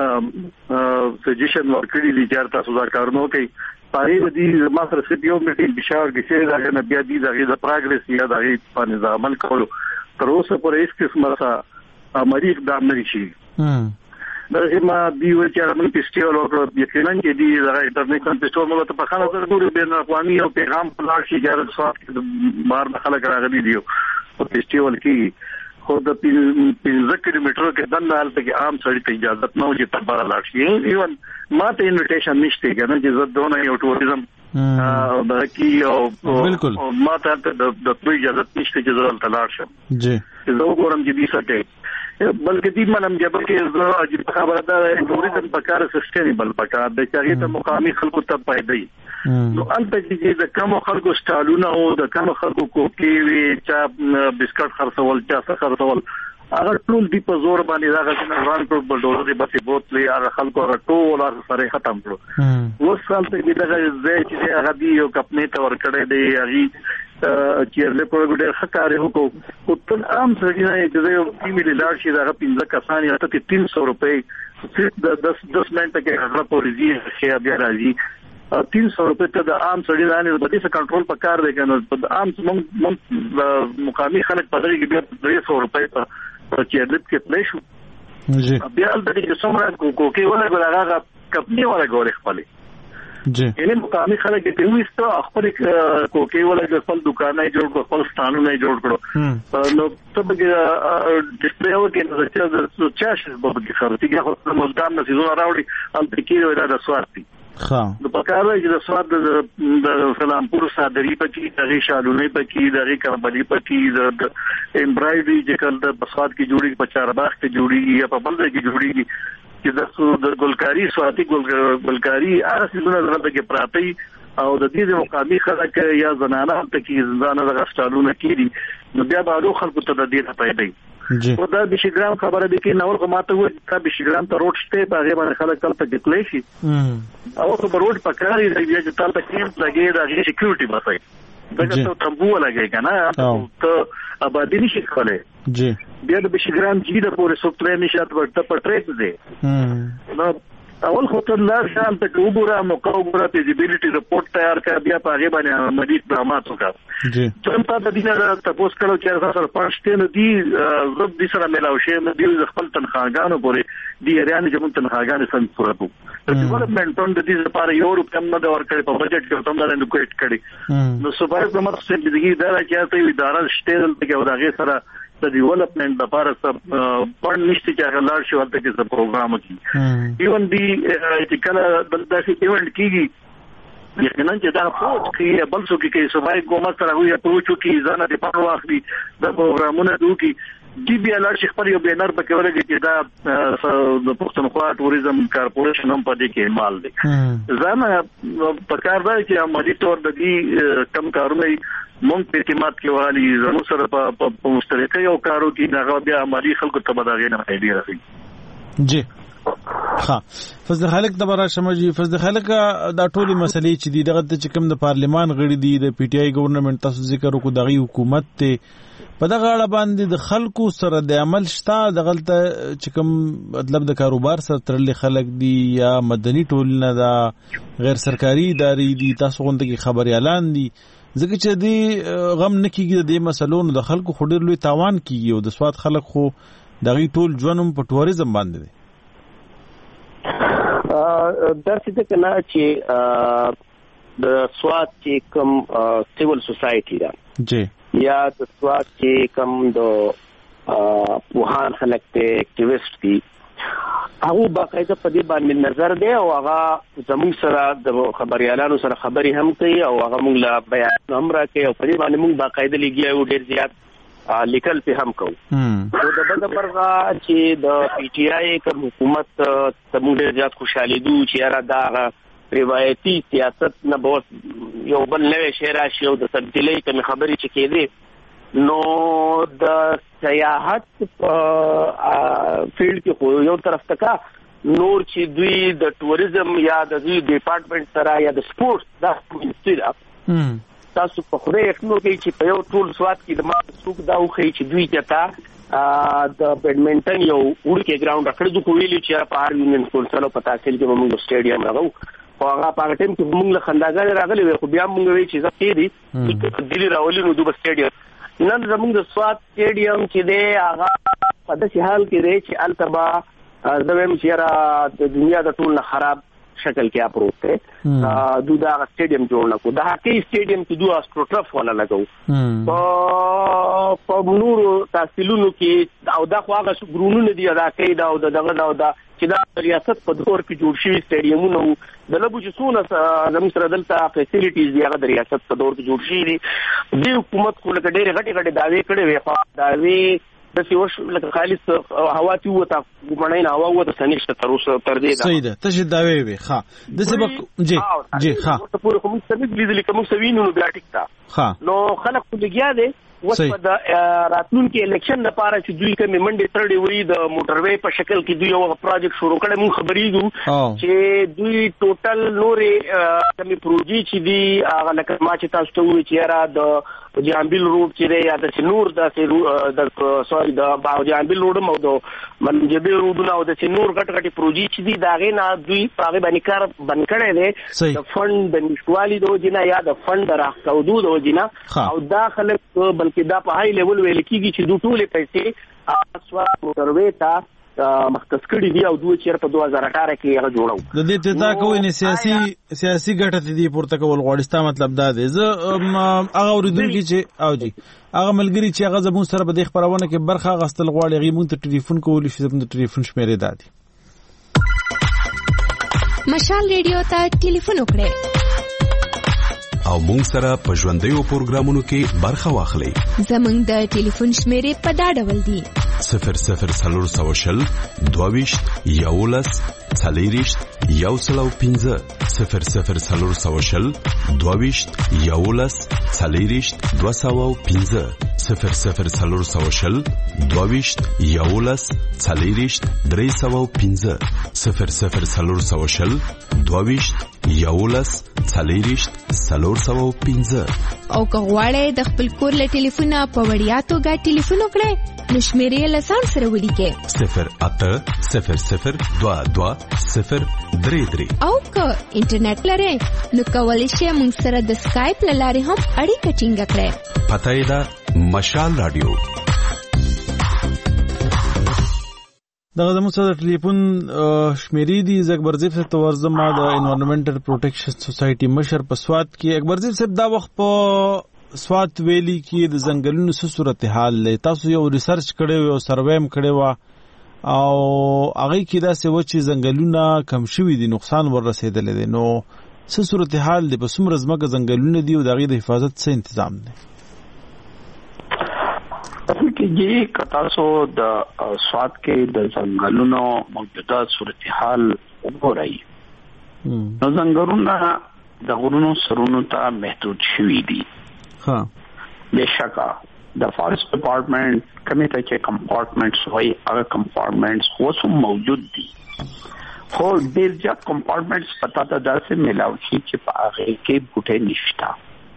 I: سجیشن ورکړي دي چې تاسو دا کارونه کوي پاره دې ما سره سپیو میټینګ بشار کې چې دا نه بیا دي د پروګرس یا د باندې عمل کولو تر اوسه پر هیڅ قسمه سره عملی اقدام نه شي دا ما دیو چې موږ فیسټیوال وکړو یقینا چې دی دا انټرنیشنل فیسټیوال موږ ته په خانه سره ټول بین اقوامي او پیغام پلاړ شي چې صاحب بار خلک راغلي دي او فیسټیوال کې خو د 15 کیلومترو کې دنه حالت کې عام سړی ته اجازه نه وي چې تبار لاړ شي ایون ما ته انویټیشن نشته کنه چې زه دونه یو ټوریزم دا کی او
A: بالکل
I: ما ته د اجازه نشته چې زه لاړ شم
A: جی
I: زه وګورم چې دې سټه بلکې دې منم چې عجیب خبره ده ټوریزم په کار سسټینبل پکار د چې ته مقامي خلکو ته پیدا نو البته چې د کوم خلکو سټالونه او د کوم خلکو کوکي چا بسکټ خرڅول چا څه خرڅول هغه ټول دی په زور باندې دا غوښنه روان کړ په ډول دی بس بوتلې هغه خلکو ټول سره ختم کړو اوس خلک دې دا چې هغه دی یو کپنې ته ورکړې دی هغه چې له پروګرام خکارې وکړو او ټول عام سړي نه چې یو فیملی لار شي دا 15 کسان یا ته 300 روپے صرف 10 منټه کې هغه پولیسي شي بیا راځي 300 روپے ته د عام سړي نه په دې څه کنټرول پکار دی کنه په عام مقامي خلک په دې کې بیا 300 روپے په چیرلپ کې پلی شو جی بیا د دې څومره کوکي ولا غواړه کپنی ولا غواړي خپل
A: جی
I: یعنی مقامي خلک ته وستو خپل کوکي ولا خپل دکانونه جوړ کړو خپل ستانونه جوړ کړو نو ته به ډسپلی وکړي نو چې چاش به کې خرڅي خو ملتان نه سيزونه راوړي ال پکې د سوارتي نو په کار کې د سواد د سلامپور صادري پکې د شالونه پکې د کربلي پکې د امبرایډري چې کله د بسواد کې جوړي په چارباغ کې جوړي یا په بل ځای کې جوړي چې د ګلکاري سواتي ګلکاري هغه څه نه کې پراته او د دې مقامي خلک یا زنانه ته کې ځانه د غشتالونه کېدي نو بیا به خلکو ته د دې پیدا
A: جی
I: او دا بشګرام خبره ده کې نور کومه ته وي چې بشګرام ته روډ شته په هغه باندې خلک تل ته کېتلی شي او په روډ په کاري دی چې تل ته کېم لګي دا سکیورټي باسي دا ته تمبو لګي کنه ته آبادی نشي کولای
A: جی
I: بیا د بشګرام چې د پورې سوکټویر نشات ورته په ټریک دی نو اول خو ته لار شان ته وګوره نو وګوره فیزیبিলিټي رپورټ تیار کړه بیا په هغه باندې عملي اقدامات وکړه
A: جی
I: څنګه په دې نه تاسو کړو چې تاسو پښتون دي زب دي سره ملاوي شي نو دې خپل تنخواګانو پورې دی اړین چې مون تنخواګانې سم پورته ډیولپمنٹ اون د دې لپاره یو روپیا نه دا ورکړي په بجټ کې تم دا انډیکیټ کړي نو صوبایي حکومت څخه دغه اداره چې اداره شته دلته کې وداغه سره د ډیولپمنٹ لپاره پړ نشته چې هغه لار شي ورته کې پروګرام کوي ایون دی چې کله دلته کې ایونت کیږي یقینا چې دا پروت کې بل څه کې صوبایي حکومت سره وي پروچو کې ځانه د پاره واخلي د پروګرامونو دوی دی بیا لار شي خپل یو بینر پکې ورګي چې دا د پښتونخوا ټوریزم کارپوریشن هم په دې کې مال دی ځانه په کار دی چې عملي تور د دې کم کارونه مونږ په اعتماد کې والی زموږ سره په مشترکه یو کارو کې دا بیا عملي خلکو ته بداغې نه ایډیا راځي
A: جی ها فضل خالق د برا شمجي فضل خالق دا ټولي مسلې چې دغه چې کوم د پارلیمان غړي دي د پی ټی آی ګورنمنت تاسو ذکر وکړو دغه حکومت ته په دغه اړه باندې د خلکو سره د عمل شته دغه چې کوم مطلب د کاروبار سره ترلي خلک دي یا مدني ټولنه دا غیر سرکاري ادارې دي تاسو غونډه کې خبري اعلان دي ځکه چې دی غم نکیږي د مسلو نو د خلکو خډیر لوی تاوان کیږي او د سواد خلک خو دغه ټول ژوندوم په ټوریزم باندې دي
J: دا څه ده کنه چې د سواد چې کوم سیول سوسایټي ده
A: جی
J: یا د سواد چې کوم د پوهان خلک ته اکټیویسټ دي هغه باقاعده په دې باندې نظر دی او هغه زموږ سره د خبريالانو سره خبري هم کوي او هغه موږ لا بیان هم راکوي او په دې باندې موږ باقاعده لګیاو ډېر زیات لیکل په هم کوو او د بل برغه چې د پی ټی آی کوم حکومت ته موږ ډېر زیات خوشاله دي چې را دا روایتي سیاست نه به یو بل نوې شی راشي او د تبدیلۍ کوم خبري چې کېدي نو د سیاحت فیلډ کې یو طرف تکا نور چې دوی د ټوریزم یا د دوی ډپارټمنټ سره یا د سپورتس دا منسټری تاسو په خوده یقینو کې چې په یو ټول سواد کې د ما څوک دا وخی چې دوی ته د بیډمنټن یو وړکې ګراوند راکړو د کویلی چې په هر یونین کونسل په تحصیل کې موږ سټیډیم راغو او هغه په ټیم کې موږ له خنداګانې راغلي خو بیا موږ وی چې زه دې دلی راولي نو د سټیډیم نن زموږ د سواد سټیډیم چې دی هغه په داسې حال کې دی چې التبا زویم چې را د دنیا د ټول خراب شکل کې اپروت ته دوی دا سټیډیم جوړ نکو دا هکې سټیډیم کې دوه استروټرف ولا لګو په نورو تحصیلونو کې او دا خو هغه ګرونونه دي دا کې دا او دغه دا چې دا ریاست په دور کې جوړ شوی سټیډیمونه د لبو چې څونه زموږ سره دلته فیسیلیټیز دی هغه د ریاست په دور کې جوړ شي دي د حکومت خو لکه ډېر غټي دعوی کړي وي خو دعوی د سیوش لکه خالص هوا تی وته ومنین هوا وته سنشت تر اوسه تر دې
A: صحیح ده ته شي دا وی ښه د سبق جی ښه
J: ته پوره کوم څه لیدل کوم څه وینو بیا ټیک تا
A: ښه
J: نو خلک په لګیا دي وس په د راتلونکو الیکشن لپاره چې دوی کوم منډه ترډي وری د موټروي په شکل کې دوی یو پروجیکټ شروع کړي مون خبرېږو چې دوی ټوټل نورې کومي پروژې چې دي هغه لکه ما چې تاسو ته وی چې را د جامبیل روډ چې دی یا د نور د سوري د جامبیل روډ مو د منجبیل روډ نو د نور غټ پروژې چې دي دا غي نه دوی هغه باندې کار بند کړي دي د فند د نشوالي د وجنه یا د فند راکودو د وجنه او داخله بلکې دا په هاي لیول ویل کیږي چې دوی ټول پیسې اسوا موټروي ته مختص کړي دي او دوی چیر په 2018 کې هغه جوړو
A: د دې ته تا کوی نه سیاسي ګټه دي پورته کول غوړستا مطلب دا دی زه هغه اوریدونکو چې او جی هغه ملګری چې هغه زموږ سره په دې خبرونه کې برخه غستل غواړي غي مونږ ته ټلیفون کول شي زموږ ټلیفون شمیرې دادي
F: مشال ریډیو ته ټلیفون وکړئ
L: او مونږ سره په ژوندیو پروګرامونو کې برخه واخلئ
F: زموږ د ټلیفون شمیرې په دا ډول دي 00 22 11 40 115 00 22 11 40 215 00 22 11 40 315 00 22 11 40 315 او که غواړئ د خپل کور له ټلیفونه په وړیا توګه ټلیفون وکړئ نو شمیرې له ځان سره ولیکئ 0800 22 033 او که انټرنیټ لرئ نو کولی شئ موږ سره د سکایپ له لارې هم اړیکه ټینګه کړئ
L: پته یې ده مشال رادیو
A: دغه زموږ سره ټلیفون شمیرې دي اکبرزیب صاحب ته ورځم د انوایرنمنټل پروټیکشن سوسایټي مشر په سوات کې اکبرزیب صاحب دا وخت په سوات ویلي کې د ځنګلونو څه صورتحال دی تاسو یو ریسرچ کړی یو سرویم کړی و او هغه کې دا څه و چې ځنګلونه کم شوي دي نقصان ورسېدلی دی نو څه صورتحال دی په څومره ځمکه ځنګلونه دي او د هغې د حفاظت څه تنظیم دی
H: کې کتاسو د سواد کې د ځنګلونو موجوده صورتحال وګورئ نو ځنګلونه د غرونو سرونو ته محدود شوي دي
A: ها
H: بشکا د فارست ډپارټمنټ کومه ته چې کمپارټمنټس وای هغه کمپارټمنټس اوس موجود دي خو ډیر ځکه کمپارټمنټس پتا ته داسې ملاوي چې په هغه کې بوټي نشتا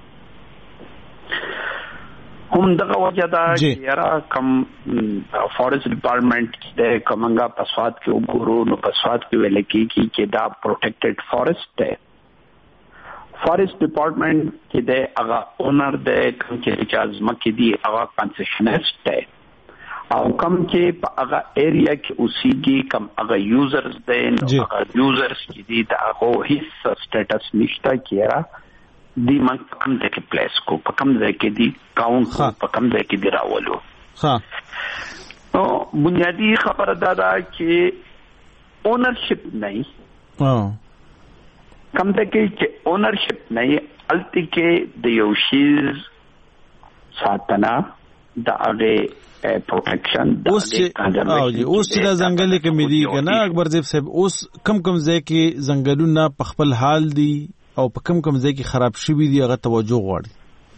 H: هم دغه وجه دا چې یاره کم فارست ډپارټمنټ د کومنګا پسواد کې وګورو نو پسواد کې ویل کېږي چې دا پروټیکټډ فارست دی فارست ډپارټمنټ کې د هغه اونر د کوم چې اجازه مکه دی هغه کنسیشنریسټ دی او کوم چې په هغه ایریا کې اوسېږي کوم هغه یوزرز دی نو هغه یوزرز چې دی دا هغه هیڅ سټیټس نشته کیرا دی من کوم ځای کې پلیس کو په کوم ځای کې دی کاونټ کو په کوم ځای کې دی راولو ها نو بنیادی خبره دا ده چې اونرشپ نه کوم ځای کې چې اونرشپ نه التی کې د یو شیز ساتنه د هغه پروټیکشن
A: اوس چې دا ځنګل کې مې دی کنه اکبرزیب صاحب اوس کم ځای کې ځنګلونه په خپل حال دي او په کم ځای کې خراب شوي دي هغه توجه غواړي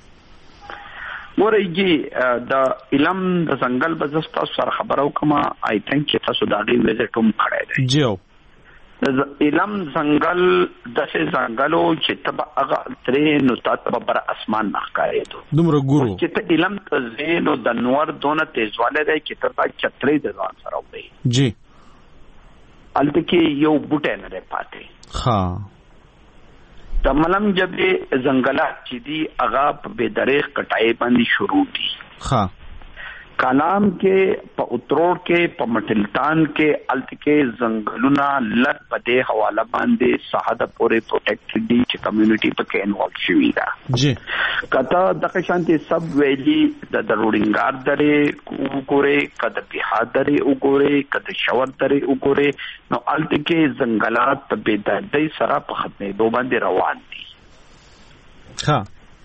H: ورېږي د علم د ځنګل بزستا سره خبرو کوم آی تھنک چې تاسو دا غي وزټ هم کړی دی
A: جیو
H: د علم ځنګل دغه ځنګلو چې تبع هغه ترې نو تاسو بر اسمان نخکارې دو
A: دومره ګورو
H: چې ته علم ته زینو د نور دونه تیزواله دی چې تر چترې د ځان سره وي
A: جی
H: الته کې یو بوټه نه پاتې
A: ها
H: د ملم جبې ځنګلات چې دی هغه په بيدریغ کټای باندې شروع دي
A: ها
H: کلام کې په اتروړ کې په مټلتان کې الت کې ځنګلونه لټ پدې حواله باندې ساحده پورې پروټیکټډ دي چې کمیونټي په کې انوالو شوی دا
A: جی
H: کته د شانتي سب ویلي د روډینګار درې وګوره کده بهاد درې وګوره کده شور درې وګوره نو الت کې ځنګلات په بيدردۍ سره په ختمې دوه باندې روان دي
A: ها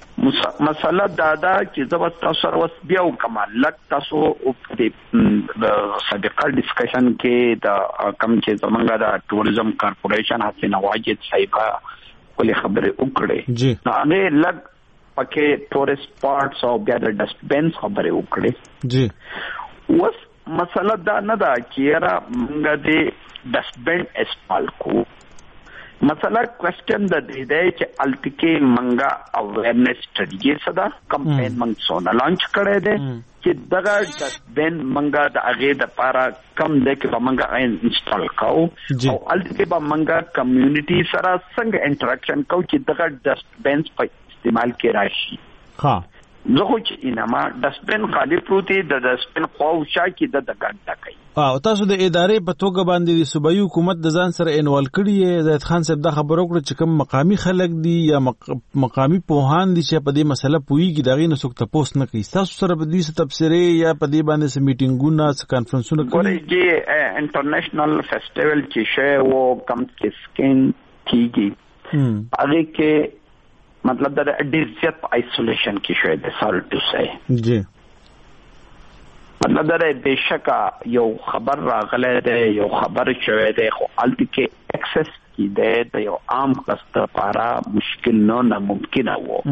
H: مسله دا چې زه تاسو سره وس بیا وکم لک تاسو د سابقه ډسکشن کې د کم چې زمونږ د ټوریزم کارپوریشن حسین واجد صاحب ولې خبره وکړه نو هغه لک پکې ټورست سپاټس او بیا د ډسټبینز خبره وکړه جی وس مسله دا نه دا چې را موږ د ډسټبین استعمال کو مسله کوېسچن د دې چې الټیکې منګه اویرنس سټډي صدا کمپاین منګ سونه لانچ کړی دی چې دغه ډسټبین منګه د هغه د پاره کم د کې منګه انسټال کاو او الټیکې به منګه کمیونټي سره څنګه انټراکشن کاو چې دغه ډسټبینز په استعمال کې راشي ها زه خو چې انما ډسټبین خالی پروتي د ډسټبین خواوشا کې د ګډه کوي
A: او تاسو د ادارې په توګه باندې د صوبایي حکومت د ځان سره انوال کړی زید خان صاحب دا خبرو کړ چې کوم مقامی خلک دي یا مقامی پوهان دي چې په دې مسله پوهیږي دغه نه څوک تاسو نه کوي تاسو سره په دې څه تبصره یا په دې باندې څه میټینګونه څه کانفرنسونه کوي
H: ګورې انټرنیشنل فیسټیوال چې شی وو کم کې سکین کیږي هغه کې मतलब that digit isolation की शायद sorry to से जी मतलब that बेशक यो खबर रागले दे यो खबर शवे दे खो अल्टी के एक्सेस की दे तो यो आम कस्तर पारा मुश्किल नो नामुमकिन हो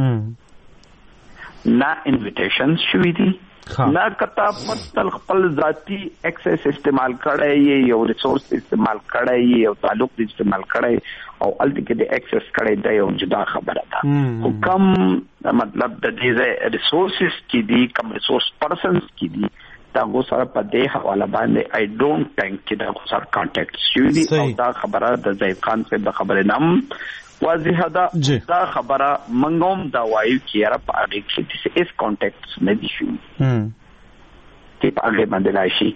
H: ना इनविटेशंस शुवी थी ना कताब मतलब खपल जाती एक्सेस इस्तेमाल करे ये रिसोर्स इस्तेमाल करे ये ताल्लुक इस्तेमाल करे और अल्टी के एक्सेस करे दे जुदा खबर था कम मतलब दे रिसोर्सेस की दी कम रिसोर्स पर्सन्स की दी तागो सर पदे हवाला बांधे आई डोंट थिंक कि तागो सर कांटेक्ट शुदी और दा खबर द जैद खान से द खबर नम वाजिह दा खबरा मंगोम दा वायु की अरब आगे खेती से इस कॉन्टेक्ट में दी शू कि आगे बंदलाशी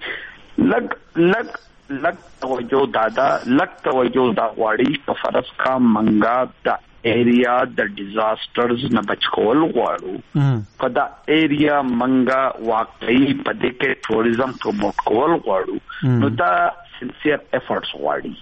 H: लग तवज्जो दादा लग तवज्जो दा वाड़ी तो फरस का मंगा दा एरिया द डिजास्टर्स न बचकोल वाड़ू कदा एरिया मंगा वाकई पदे के टूरिज्म प्रमोट कोल वाड़ू नो दा सिंसियर एफर्ट्स वाड़ी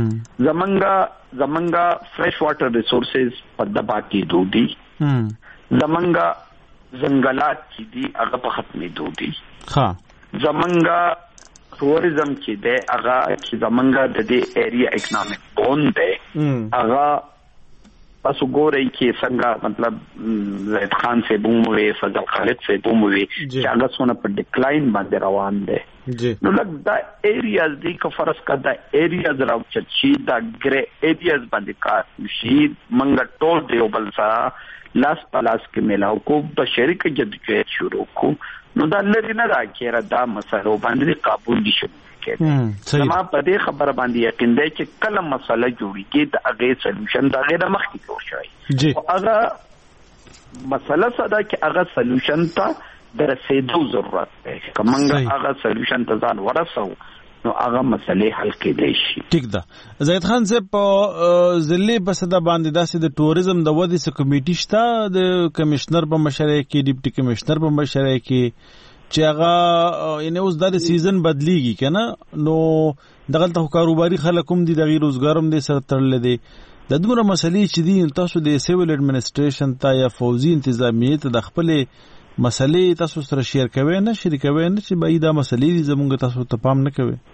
H: जमंगा फ्रेश वाटर रिसोर्सेज पद्दबा की दूधी जमंगा जंगलात की दी अगर खत्मी दूधी जमंगा टूरिज्म की दे अगा की जमंगा दे एरिया इकोनॉमिक बोन दे अगा बस गो रही कि संगा मतलब जैद खान से बूम हुए फजल खालिद से बूम हुए अगर सोना पर डिक्लाइन बांधे रवान दे नो लग द एरियाज दी का फर्ज का द एरियाज राव चची द ग्रे एरियाज बांधे का शीद मंगा टोल दे बलसा लास पलास के मिलाओ को बशरी के जद्दोजहद शुरू को नो द लरी ना राकेरा दा मसलो बांधे काबू निशु समा पदे खबर बांधी यकीन दे कि कल मसला जोड़ी के द अगे सॉल्यूशन द अगे मखती हो शायद अगर मसला सदा कि अगर सॉल्यूशन था दर से दो जरूरत है कमंगा अगर सॉल्यूशन तजान वरसो नो अगर मसले हल के देशी
A: ठीक दा जैद खान से जिले बसदा बांधी दासी द टूरिज्म द वदी से कमेटी शता द कमिश्नर په مشرۍ کې ډیپټي کمشنر په مشرۍ کې چې هغه ان اوس د سیزن بدلیږي کنه نو دغه کاروباري خلک هم دي د غیر روزګارم دي سره تړل دي د دومره مسلې چې دي تاسو د سیویل اډمنسټریشن ته یا فوزي انتظامیه ته د خپل مسلې تاسو سره شیر کوي نه شریکوي نه چې به دا مسلې زموږ تاسو ته پام نه کوي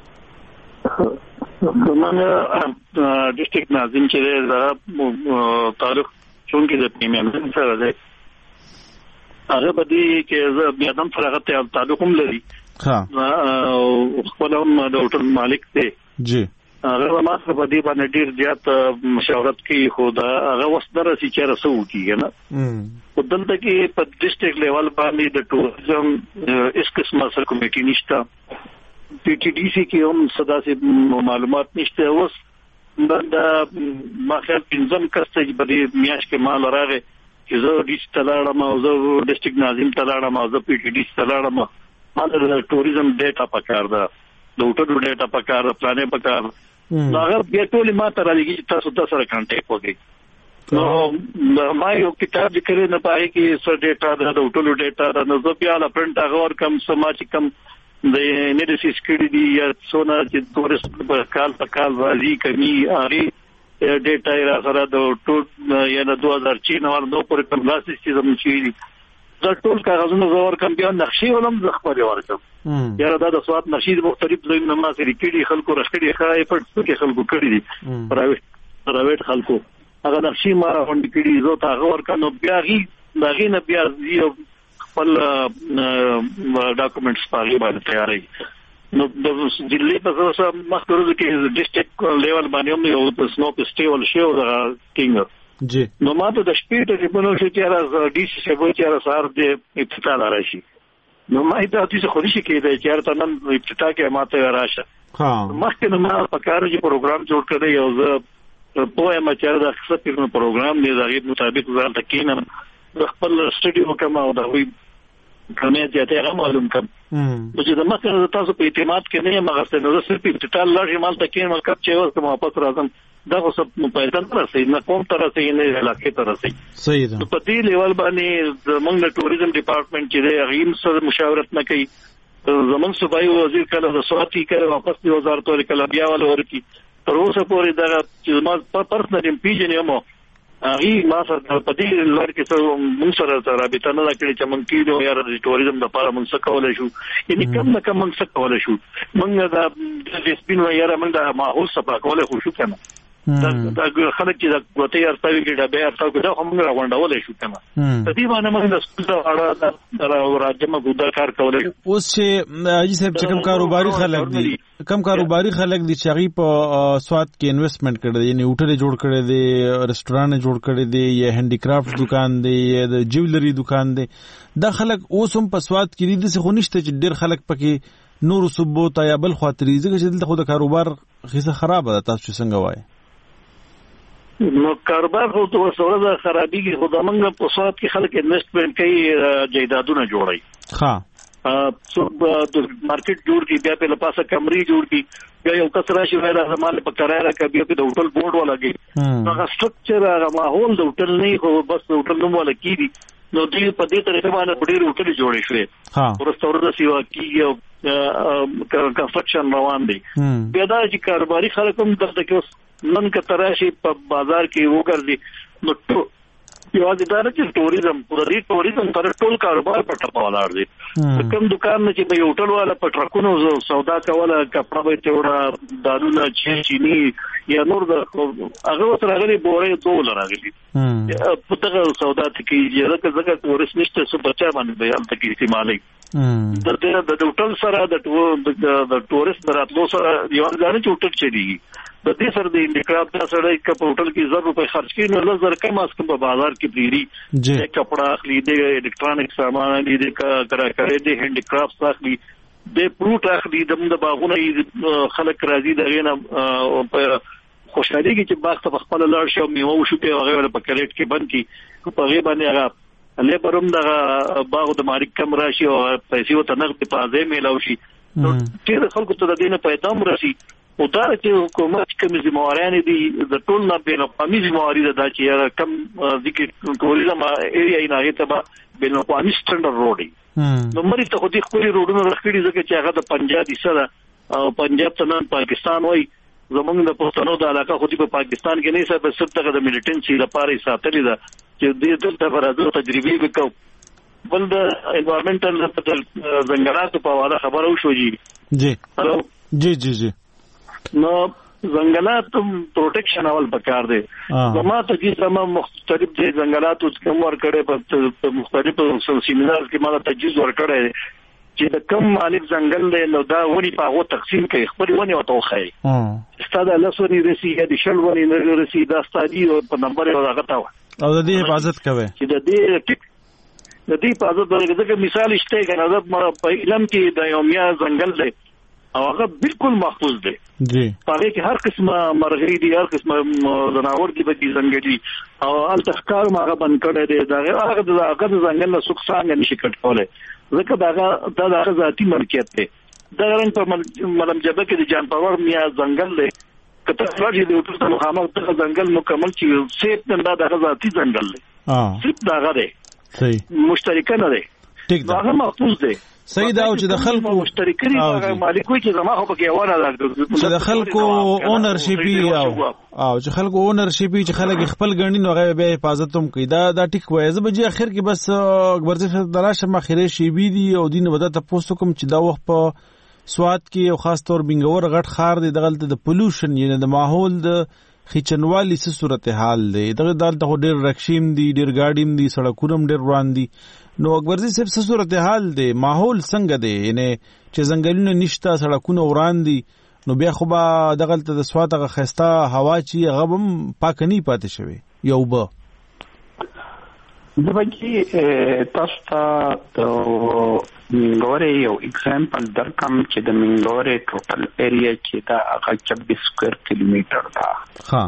I: زمونږ ډیسټریکټ ناظم چې دا تعلق چونکې د پریمیم سره ده هغه بدی کې بیا دم فرغت تعلق هم لري خپل هم د هوټل مالک دی
A: جی
I: هغه ما سره بدی باندې ډیر زیات مشاورت کوي خو دا هغه وسدره چې چیرې سو کیږي نه په دلته کې په ډیسټریکټ لیول باندې د ټوریزم اس قسمه سره کمیټي نشته پی ټی ډی سی کې هم صدا سي معلومات نشته اوس دا ما خیال پنځم کسته چې بدی میاش کې مال راغی چې زه ډیس تلاړم او زه ډیسټریکټ ناظم تلاړم او زه پی ټی ډی تلاړم مال د ټوریزم ډیټا پکار ده د هوټل ډیټا پکار پلانې پکار هغه بیا ټول ما ته راځي چې تاسو سره کانټیکټ وکړئ نو ما یو کتاب لیکل نه پای کې سر ډیټا د هوټل ډیټا د نو بیا لا پرنټ هغه ور کم سماج کم د انالیسس کړي دي یا څونه چې ټورست په کال راځي کمی اړي ډیټا را سره د ټول یا 2006 نو پر کوم لاسي سیستم چې دا ټول کاغذونه زور کم بیا نقشې ولم د خبرې ورکم یا دا د سواد نقشې مختلف ځایونه ما سره کېږي خلکو رخړي خای په څه خلکو کړی دي پرایویټ خلکو هغه نقشې ما راوند کړي زه تا غور کنه بیا غي نه بیا یو خپل ډاکومېنټس پاره باندې تیارې نو د ضلع په څیر مخکره کې ډیسټریکټ لیول باندې هم یو سنو په سټیول شو دا کینګ
A: جی
I: نو ماته د شپې ته په نو چې راز ډي سي سبو چې راز سار دې افتتاح راشي نو ما ته تاسو خو نشي کېدای چې هر تنن افتتاح کې ماته راشه
A: ها
I: مخکې نو ما په کار چې پروګرام جوړ کړی یو زه په ما چې دا څه پروګرام دی دا غي مطابق ځان تکینم خپل سټډیو کوم او دا وی کمه ځته هغه معلوم کوم چې د مخکې تاسو په اعتماد کې نه مګر څه نو صرف افتتاح لږه مال تکین مکب چې اوس کوم واپس راځم دا خو سب پیدا ترسي نه کوم ترسي نه علاقې ترسي
A: صحیح ده
I: په دې لیول باندې موږ د ټوریزم ډپارټمنټ چې دی غیم سره مشاورت نه کوي زمون صوبایي وزیر کله د سواتي کړه واپس 2000 تور کله بیا ول ورکی تر اوسه پورې دا چې ما پرسنل پیژنې مو هغه ما سره په دې لړ کې موږ سره رابطه نه کړې چې موږ کېدو یا د ټوریزم لپاره موږ څه کولای شو یعنی کم نه کم موږ څه کولای شو موږ دا د سپینو یا موږ د ماحول صفا کولای خو شو کنه دا خلک چې د کوتي ارتاوي کې ډبه ارتاو کې دا هم راوندولای شو کنه د دې باندې موږ د سپیل اړه د راځم ګودا کار کولای
A: اوس چې اجي صاحب چې کم کاروباري خلک دي چې هغه په سواد کې انویسټمنٹ کړي یعنی هوټل جوړ کړي دي ریسټورانټ جوړ کړي دي یا هندي کرافټ دکان دی یا د جیولری دکان دی دا خلک اوس هم په سواد کې دي څه خو نشته چې ډېر خلک پکې نور صوبو ته یا بل خاطرې ځکه چې دلته خو د کاروبار خيسه خراب ده تاسو څنګه وایي
I: نو کاروبار خو ته سره خرابېږي خو د موږ په سواد کې خلک انویسټمنٹ کوي جایدادونه جوړي
A: ها
I: څو د مارکیټ جوړ کی بیا په لپاسه کمرې جوړ کی بیا یو کس راشي وایي زماله په کرایه کې بیا په هوټل بورډ ولګي هغه سټرکچر هغه ماحول د هوټل نه خو بس هوټل نوم ولګي نو دې په دې طریقې باندې ډېر هوټل جوړې شوې ورستورده سیوا کیږي کنسټرکشن روان دي بیا دا چې کاروباري خلک هم دلته کې نن کتراشي په بازار کې وګرځي نو یو د دار چې ټوریزم تر ټول کاروبار په ټاپه ولاړ دي کوم دکان چې په هوټل والا په ټرکونو سودا کوله کپڑا به تیوړه دالونه چینی یا نور د هغه سره غلي بورې $2 راغلي په دغه سودا ته کې ځکه ټورست نشته څه بچا باندې بیان ته کې استعمالي د هوټل سره د ټورست دراتلو سره یو ځانې هوټل چي د دې سره د انډیکراپ سره یک په هوټل کې $1,000 خرج کړي نو $1,000 کم اس کم په بازار کې پریری چې کپڑا اخلي د الکترونیک سامان دي کړه د هینډیکراپ اخلي د پروت اخلي د باغونه خلک راځي دغه نه خوشحالي کې چې باغ ته خپل لار شو میوه وشو په هغه په کریټ کې بند کی په هغه باندې هغه لیبروم دغه باغ د مالک کم راشي او پیسې وته نغد په ځای میلاو شي نو چې خلکو ته د دینه پیدا مرشي او دا چې حکومت کوم ذمہواران دي د ټول نه بین اقوامي ذمہواري ده چې کم ذکر ټوریزم ایریا نه ته بین اقوامي سټانډرډ روډي نو مری ته خو دې خپل روډونو راخړي ځکه چې هغه د پنجاب حصہ او پنجاب ته نن پاکستان وای زمونږ د پښتنو د علاقه خو دې په پاکستان کې نه سبب سب ته د ملټنسي لپاره ساتلې ده چې دې دلته فرازو تجربې وکاو بل د انوایرنمنټل ځنګلاتو په اړه خبرو شو جی نو ځنګلات پروټیکشن اول پکار دی زما ته چې زما مختلف دي ځنګلات کوم ور کړي په مختلفو سیمینار کې ماته تجهیز ور کړي چې د کم مالک ځنګل دی نو دا ونی په هغه تقسیم کوي خپل ونی او توخی ستاده لاسونی رسی یا د شل ونی نه رسی دا ستادي په نمبر یو هغه تا
A: او د دې حفاظت کوي
I: چې د دې حفاظت درګه مثال شته کنه د په علم کې د یومیا ځنګل دی او هغه بالکل محفوظ دی
A: جی
I: پاره کې هر قسمه مرغۍ دي هر قسمه جناور دي بچي څنګه دي او التخکار ماغه بند کړی دی دا هغه د ځنګل له سوق څنګه نشي کټ کولای ځکه دا ذاتي ملکیت دی دا رنګ په ملم جبه کې د جان پاور میا ځنګل دی کته راځي د اوټر ته مخامخ د ځنګل مکمل چې سیټ نه دا ذاتي ځنګل دی سیټ دا غره
A: صحیح
I: مشترکه نه دی هغه محفوظ دی
A: صحیح دا چې د خلکو
I: مشترکري مالکوي چې زما خو پکې ونه راځي
A: چې د خلکو اونرشیپي او چې خلکو اونرشیپي چې خلک خپل ګڼي نو هغه به حفاظت هم کوي دا ټیک وایي زه به اخر کې بس ورزش دراشه مخیره شی بي دي او دین ودا تاسو کوم چې دا وخت په سواد کې او خاص طور بنګور غټ خار دي دغلت د پولوشن یعنی د ماحول د خچنوالي څه صورتحال دی دغه دالته ډېر رکشیم دي ډېر ګاډیم دي سړکونه ډېر روان دي نو اکبرزي صاحب څه صورتحال دی ماحول څنګه دی یعنی چې ځنګلونه نشته سړکونه وران دي نو بیا خو به دغلته د سواتغه خسته هوا چې هغه هم پاک نه پاتې شوی یو به
H: دغه تاسو ته منګورې یو اگزامپل درکم چې د منګورې ټوټل ایریا چې دا هغه 26 سکوير کیلومتر ده
A: ها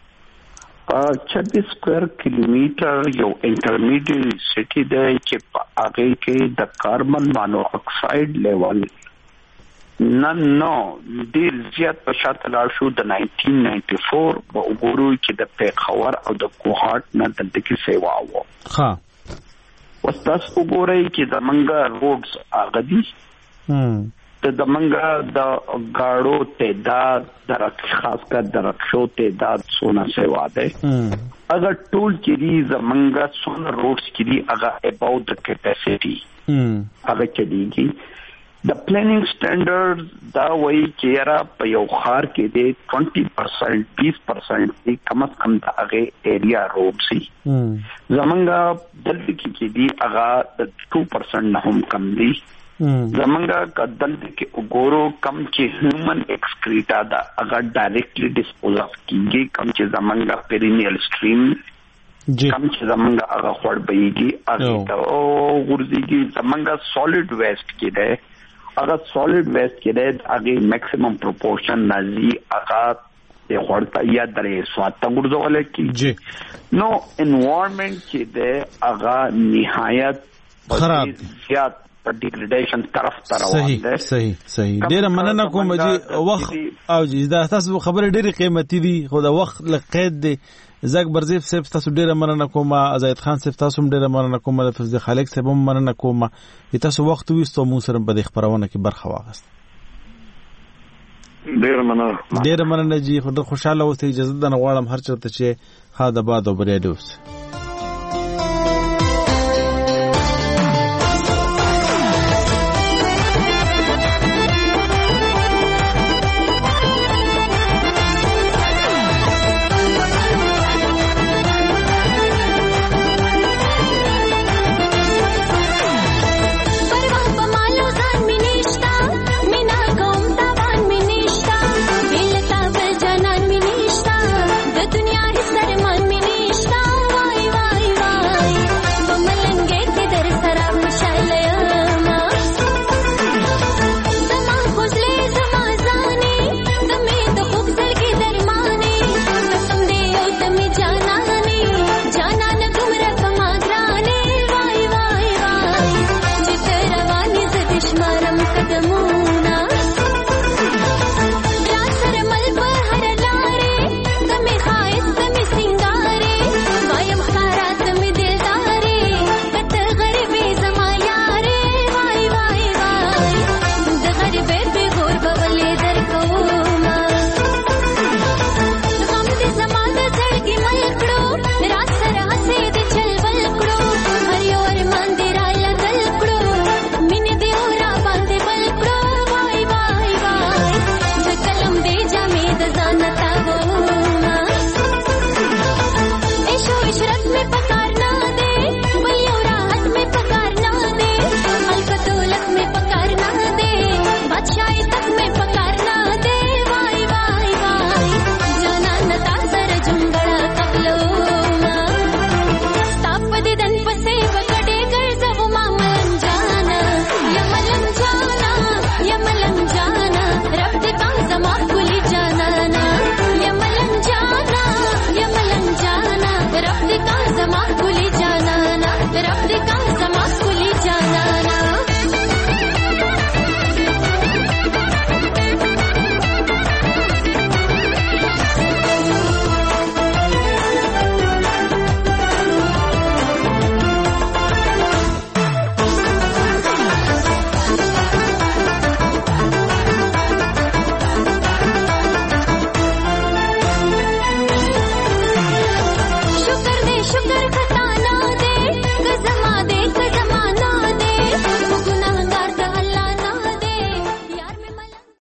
H: 26 سکوير کیلومتر یو انټرمیډیټ سټی ده چې په هغه کې د کاربن مانو اکساید لیول نو ډیر زیات په شاته لاړ شو د 1994 په وګورو چې د پیښور او د کوهاټ نه د دکی سیوا وو
A: ها
H: وستاس وګورئ چې د منګا روډز هغه دي د منګا د گاڑو تعداد د خاص کر د رکشو تعداد سونا سیوا ده اگر ټول کې د منګا سون روډز کې دي هغه اباوت د کیپاسټي هغه چلیږي د پلانینګ سټانډرډ دا وایي چې را په یو خار کې دی 20% 20% کم از کم د هغه ایریا روډ سي زمونږه دلته کې دی هغه د 2% نه هم کم دی زمونږه کدل کې وګورو کم چې هیومن ایکسکریټا دا هغه ډایرکټلی ډیسپوز اف کیږي کم چې زمونږه پیرینیل سټریم کم چې زمونږه هغه خور بهيږي هغه او ورځيږي زمونږه سولید ویسټ کې دی اگر سولید ویسٹ کې ده هغه میکسیمم پروپورشن نازي هغه د خورتا یا درې سوات ورځول کی نو انوایرنمنت کې ده هغه نهایت
A: خراب
H: زیات په ډیګریډیشن طرف ته روان ده
A: صحیح ډیر مننه کوم چې وخت او دا تاسو خبره ډیره قیمتي دي خو دا وخت لقید دی زګ برزیف صاحب تاسو ډیره مننه کوم زید خان صاحب تاسو ډیره مننه کوم د فضل خالق صاحب مننه کوم تاسو وخت وستو مو سره په خبرونه کې برخه واغست ډیره مننه جی خو ډیر خوشاله اوسئ اجازه ده غواړم هر چرته چې ها د باد او بریډوس